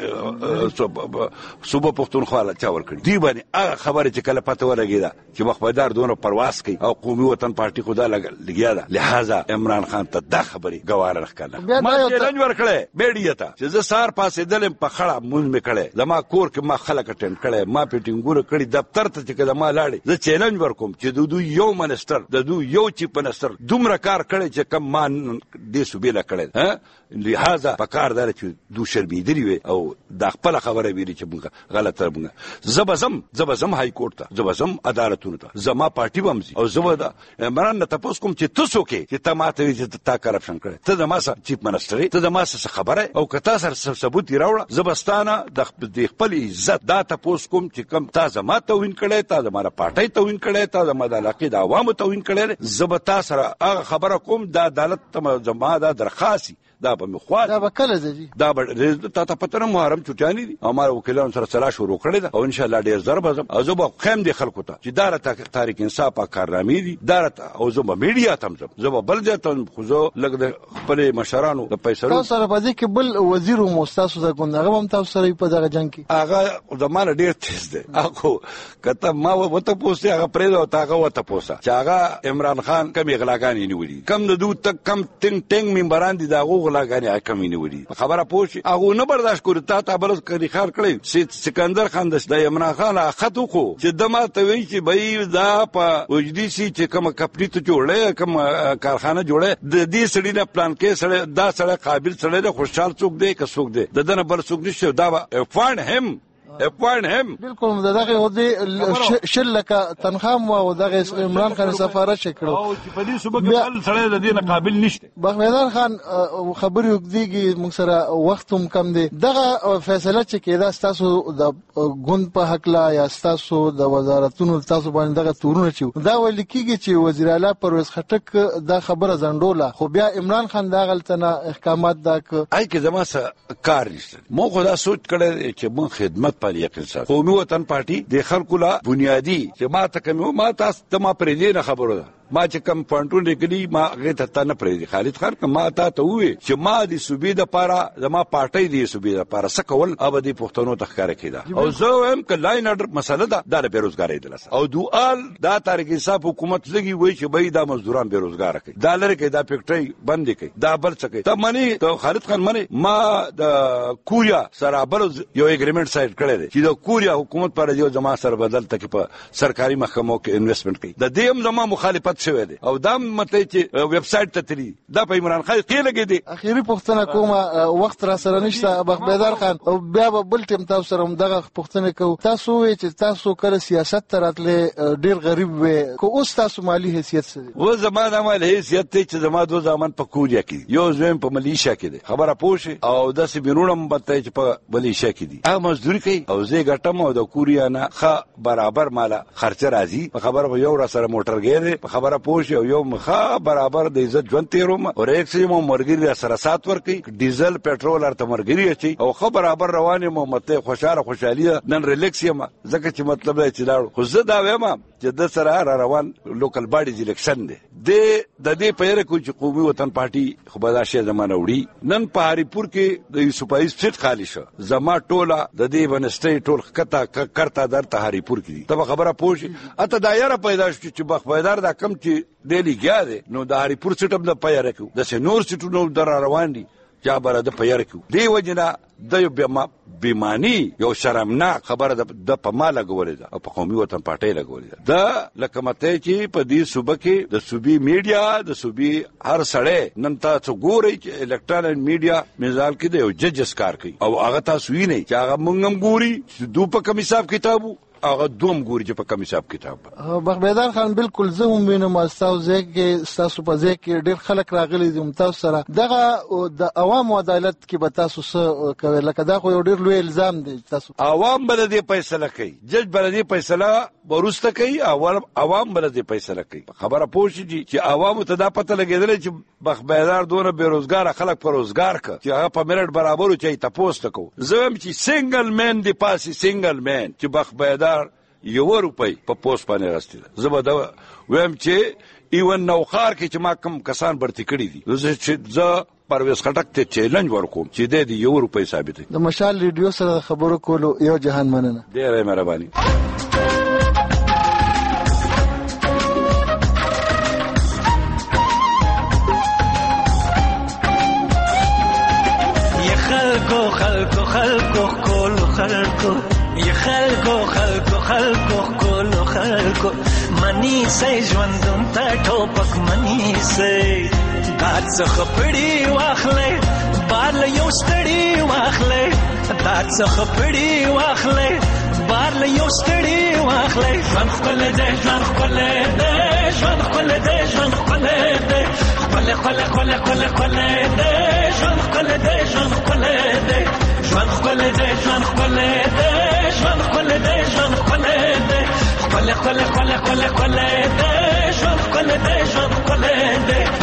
Speaker 9: صوبه پښتونخوا لا چا ور کړی دی باندې هغه خبره چې کله پته ورګیدا چې مخبردار دونه پرواز کوي او قومي وطن پارټي خدا لګیا ده لہذا عمران خان ته دا خبره گواره راکړه ما چیلنج ورکړه بیډیا ته چې زه سار پاسې دلم په خړه مونږ میکړه زما کور کې ما خلک اټینډ کړه ما پیټینګور کړی دفتر ته چې کله ما لاړې زه چیلنج ورکوم چې دوی یو منسٹر دوی یو چیف منسٹر دومره کار کړي چې کم ما دې صوبې لا کړي ها لہذا پکار دار چې دو شرمېدلی وي او دا خپل خبره ویلي چې موږ غلطه موږ زبزم های کورټ ته زبزم عدالتونو ته زما پارټي بمزي او زبدا عمران نه تاسو کوم چې تاسو کې چې تماته چې تا کرپشن کړي ته زما سره چیف منسٹر ته زما سره خبره او کتا سره ثبوت راوړه زبستانه د خپل عزت دا تاسو کوم چې کم تا زما توهین کړي تا زما پارټي توهین کړي تا زما د علاقې د عوامو توهین کړي زبتا سره هغه خبره کوم د عدالت ته زما د درخواست دا به مخواد
Speaker 8: دا به کله ځي
Speaker 9: دا به تا پتره محرم چټانی دي امر وکیلانو سره سلا شروع کړی دا او ان شاء الله ډیر ضرب ازم او زه به خیم دي خلکو ته چې دار تاریخ انصاف کارنامې دي دار او زه به میډیا تم زه به بل ځای ته خو زه لګ د خپل مشرانو د پیسو
Speaker 8: تاسو سره په دې کې بل وزیر او مستاسو د ګوندغه هم تاسو سره په دغه جنگ کې
Speaker 9: هغه زمانه ډیر تیز دی هغه کته ما وته پوسټ هغه پرې او تاغه وته پوسټ چې هغه عمران خان کمی غلاګانی نیولې کم د دوه تک کم ټینګ منبران دي دا غو بلاګانې حکم نیولې خبره پوه هغه نه برداشت کوي تا بل کړي خار کړی سید سکندر خان د عمران خان خط وکړو چې دما ته وی چې بای دا په وجدي سي چې کوم کپړی ته جوړه کوم کارخانه جوړه د دې سړي نه پلان کې سړی دا سړی قابل سړی د خوشحال څوک دی که څوک دی د دنه بل څوک نشي دا فاند هم
Speaker 8: بالکل دغه د شل لکه تنخواه او دغه عمران خان سفارت شکړو
Speaker 9: او په دې صوبه کې بل سړی د دې قابل نشته
Speaker 8: بخمدان خان خبري وکړي موږ سره وخت هم کم دی دغه فیصله چې کېدا تاسو د ګوند په حق لا یا تاسو د وزارتونو تاسو باندې دغه تورونه چې دا ویل کېږي چې وزیر اعلی پرویز خټک دا خبره زندوله خو بیا عمران خان دا غلطنه احکامات دا
Speaker 9: آی کې زما سره کار نشته مو خدا سوچ کړی چې مون خدمت پر یقین سره قومي وطن پارټي د خلکو لا بنیادی چې ما ته کوم ما تاسو ته ما پرې دی نه خبره ده ما چې کم پونټون لیکلي ما هغه ته نه پرې خالد خان ما ته وې چې ما د صوبې د پاره زما پارټي دی صوبې د پاره سکول ابدي پښتنو تخکاره کیده او زه هم ک لاین اډر مسله ده د بیروزګاری دلسه او دوال دا طارق حساب حکومت لګي وای چې بای دا مزدوران بیروزګار کړي دا لره کې دا فیکټری بند کړي دا بل څه کوي ته منی ته خالد خان منی ما د کوریا سره بل یو اګریمنت سایت کړی دی چې د کوریا حکومت پر یو زما سره بدل تک په سرکاري محکمو کې انویسټمنت کوي د دې هم زما مخالفت شوی دی او دا مته چې ویب سټ ته تری دا په عمران خان کې لګي دی
Speaker 8: اخیری پښتنه کومه وخت را سره نشته بخبیدار خان او بیا بل ټیم تاسو سره دغه پښتنه کو تاسو وی چې تاسو کله سیاست تراتله ډیر غریب وې کو اوس تاسو مالی حیثیت سره
Speaker 9: و زمانه مال حیثیت ته چې زما دو ځامن په کوریا کې یو زم په ملیشیا کې دی خبره پوښي او د سیمونم بته چې په ملیشیا کې دی هغه مزدوري کوي او زه ګټم او د کوریا نه ښه برابر مال خرچ راځي په خبره یو را سره موټر ګیر په خبره پوښي او یو مخه برابر د عزت ژوند تیروم او ریکسیمو مرګري سره سات ورکي ډیزل پټرول ارته مرګري اچي او خو برابر روانه مو مته خوشاله نن ریلیکس یم ځکه چې مطلب دی چې دا خو زه دا وایم چې د سره روان لوکل باډیز الیکشن دی د دې پیره کو چې قومي وطن پارټي خو بداشه زمانه وړي نن په هریپور کې د یوسفایي سټ خالی شو زما ټوله د دې ونسټي ټول کتا کرتا در ته هریپور کې ته خبره پوښي اته دایره پیدا شو چې بخبیدار دا کم چې دلی گیا دی نو د هریپور سټ هم د پیره کو د سنور سټونو در روان دي یا بر د پیره کو دی وجنه د یو بیمانی یو شرمناک خبره د پماله غوړې ده او په قومي وطن پارټي لګولې ده لکه مته چې په دې صوبه کې د صوبي میډیا د صوبي هر سړی نن تاسو ګورئ چې الکترونیک میډیا مثال کې د یو ججس کار کوي او هغه تاسو یې نه چې هغه مونږ هم ګوري چې دوه په کوم حساب کتابو هغه دوم ګوري چې په کوم حساب کتاب
Speaker 8: بخبیدار خان بالکل زه هم وینم تاسو ځکه تاسو په ځکه ډېر خلک راغلي دي تاسو سره دغه د عوام عدالت کې به تاسو څه کوي لکه دا خو یو ډېر لوی الزام دی تاسو
Speaker 9: عوام بل دې فیصله کوي جج بل دې فیصله ورسته کوي عوام بل دې فیصله کوي خبره پوښتنه چې عوام ته دا پته لګیدل چې بخبیدار دونه بیروزګار خلک پر روزګار ک چې هغه په میرټ برابر او چې تاسو کو زه هم چې سنگل مین دی پاسي سنگل مین چې بخبیدار یو روپۍ په پوسټ باندې راستي زبده ویم چې ایون نوخار کې چې ما کم کسان برتی کړی دي زه پرویز خټک ته چیلنج ورکوم چې د یو روپۍ ثابت
Speaker 8: د مشال ریډیو سره خبرو کولو یو جهان مننه
Speaker 9: ډیره مهرباني
Speaker 10: خلکو کولو خلکو ی خلکو کولو خلکو منی سي ژوندون ته ټوپک منی سي دا څه خپړی واخلې بال یو ستړی واخلې دا څه خپړی واخلې بال یو ستړی واخلې ژوند خپل دې ژوند خپل دې ژوند خپل دې ژوند خپل دې خپل خپل خپل خپل خپل دې ژوند خپل دې ژوند خپل دې ژوند خپل دې ژوند خپل دې ژوند خپل دې ژوند خپل دې خپل خپل خپل خپل خپل دې ژوند خپل دې ژوند خپل دې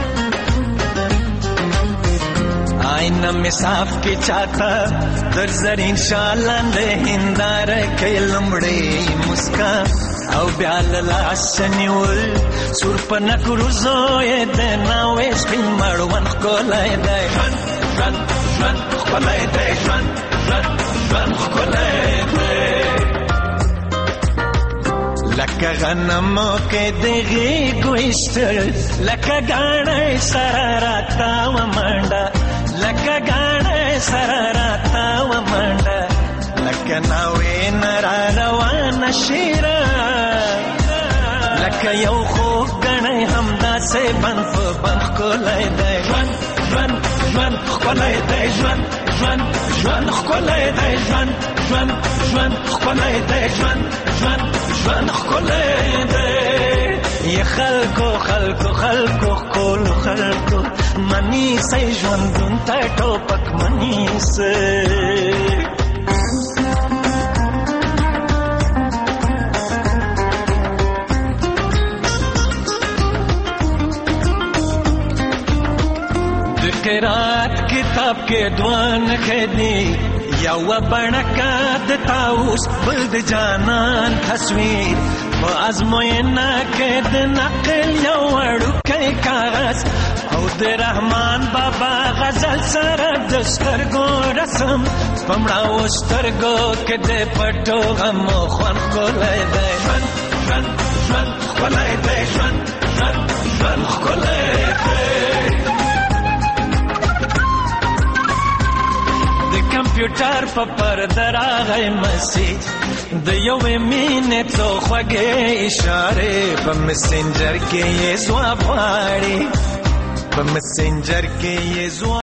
Speaker 10: آئینه می صاف کی چاته در زرین شالند هندار کې لمړې مسکا او بیا لاس نیول سور په نکروزو یې د ناوې سپین مړوند کولای دی ژوند خپلای دی ژوند خپلای دی لکه غنمو کې دغې ګوشتل لکه ګاڼې سره راته ومنډه لکه ګاڼې سره راته ومنډه لکه ناوې نه را روانه شیره لکه یو خوږ ګڼی همداسې بند په بند ښکلی دی ژوند ژوند ژوند ښکلی دی ژوند ژوند ژوند ښکلی دی ژوند ژوند ژوند ښکلی دی ژوند ژوند ژوند ښکلی دی ی خلکو خلکو خلکو ښکلو خلکو منیسئ ژوندون ته ټوپک منیسئ قرات کتاب کې دوان خدي یو بڼکا د تاوس بل د جانان تصویر په ازموینه کې د نقل یو وړوکی کاغذ او د رحمان بابا غزل سره د سترګو رسم په مړاوو سترګو کې د پټو غمو خوند ښکلی دی ژوند ژوند ژوند ښکلی دی ژوند ژوند ژوند ښکلی دی کمپیوټر په پرده راغی مسیج د یوې مینې څو خوږې اشارې په مسنجر کې یې ځواب غواړي په مسنجر کې یې ځواب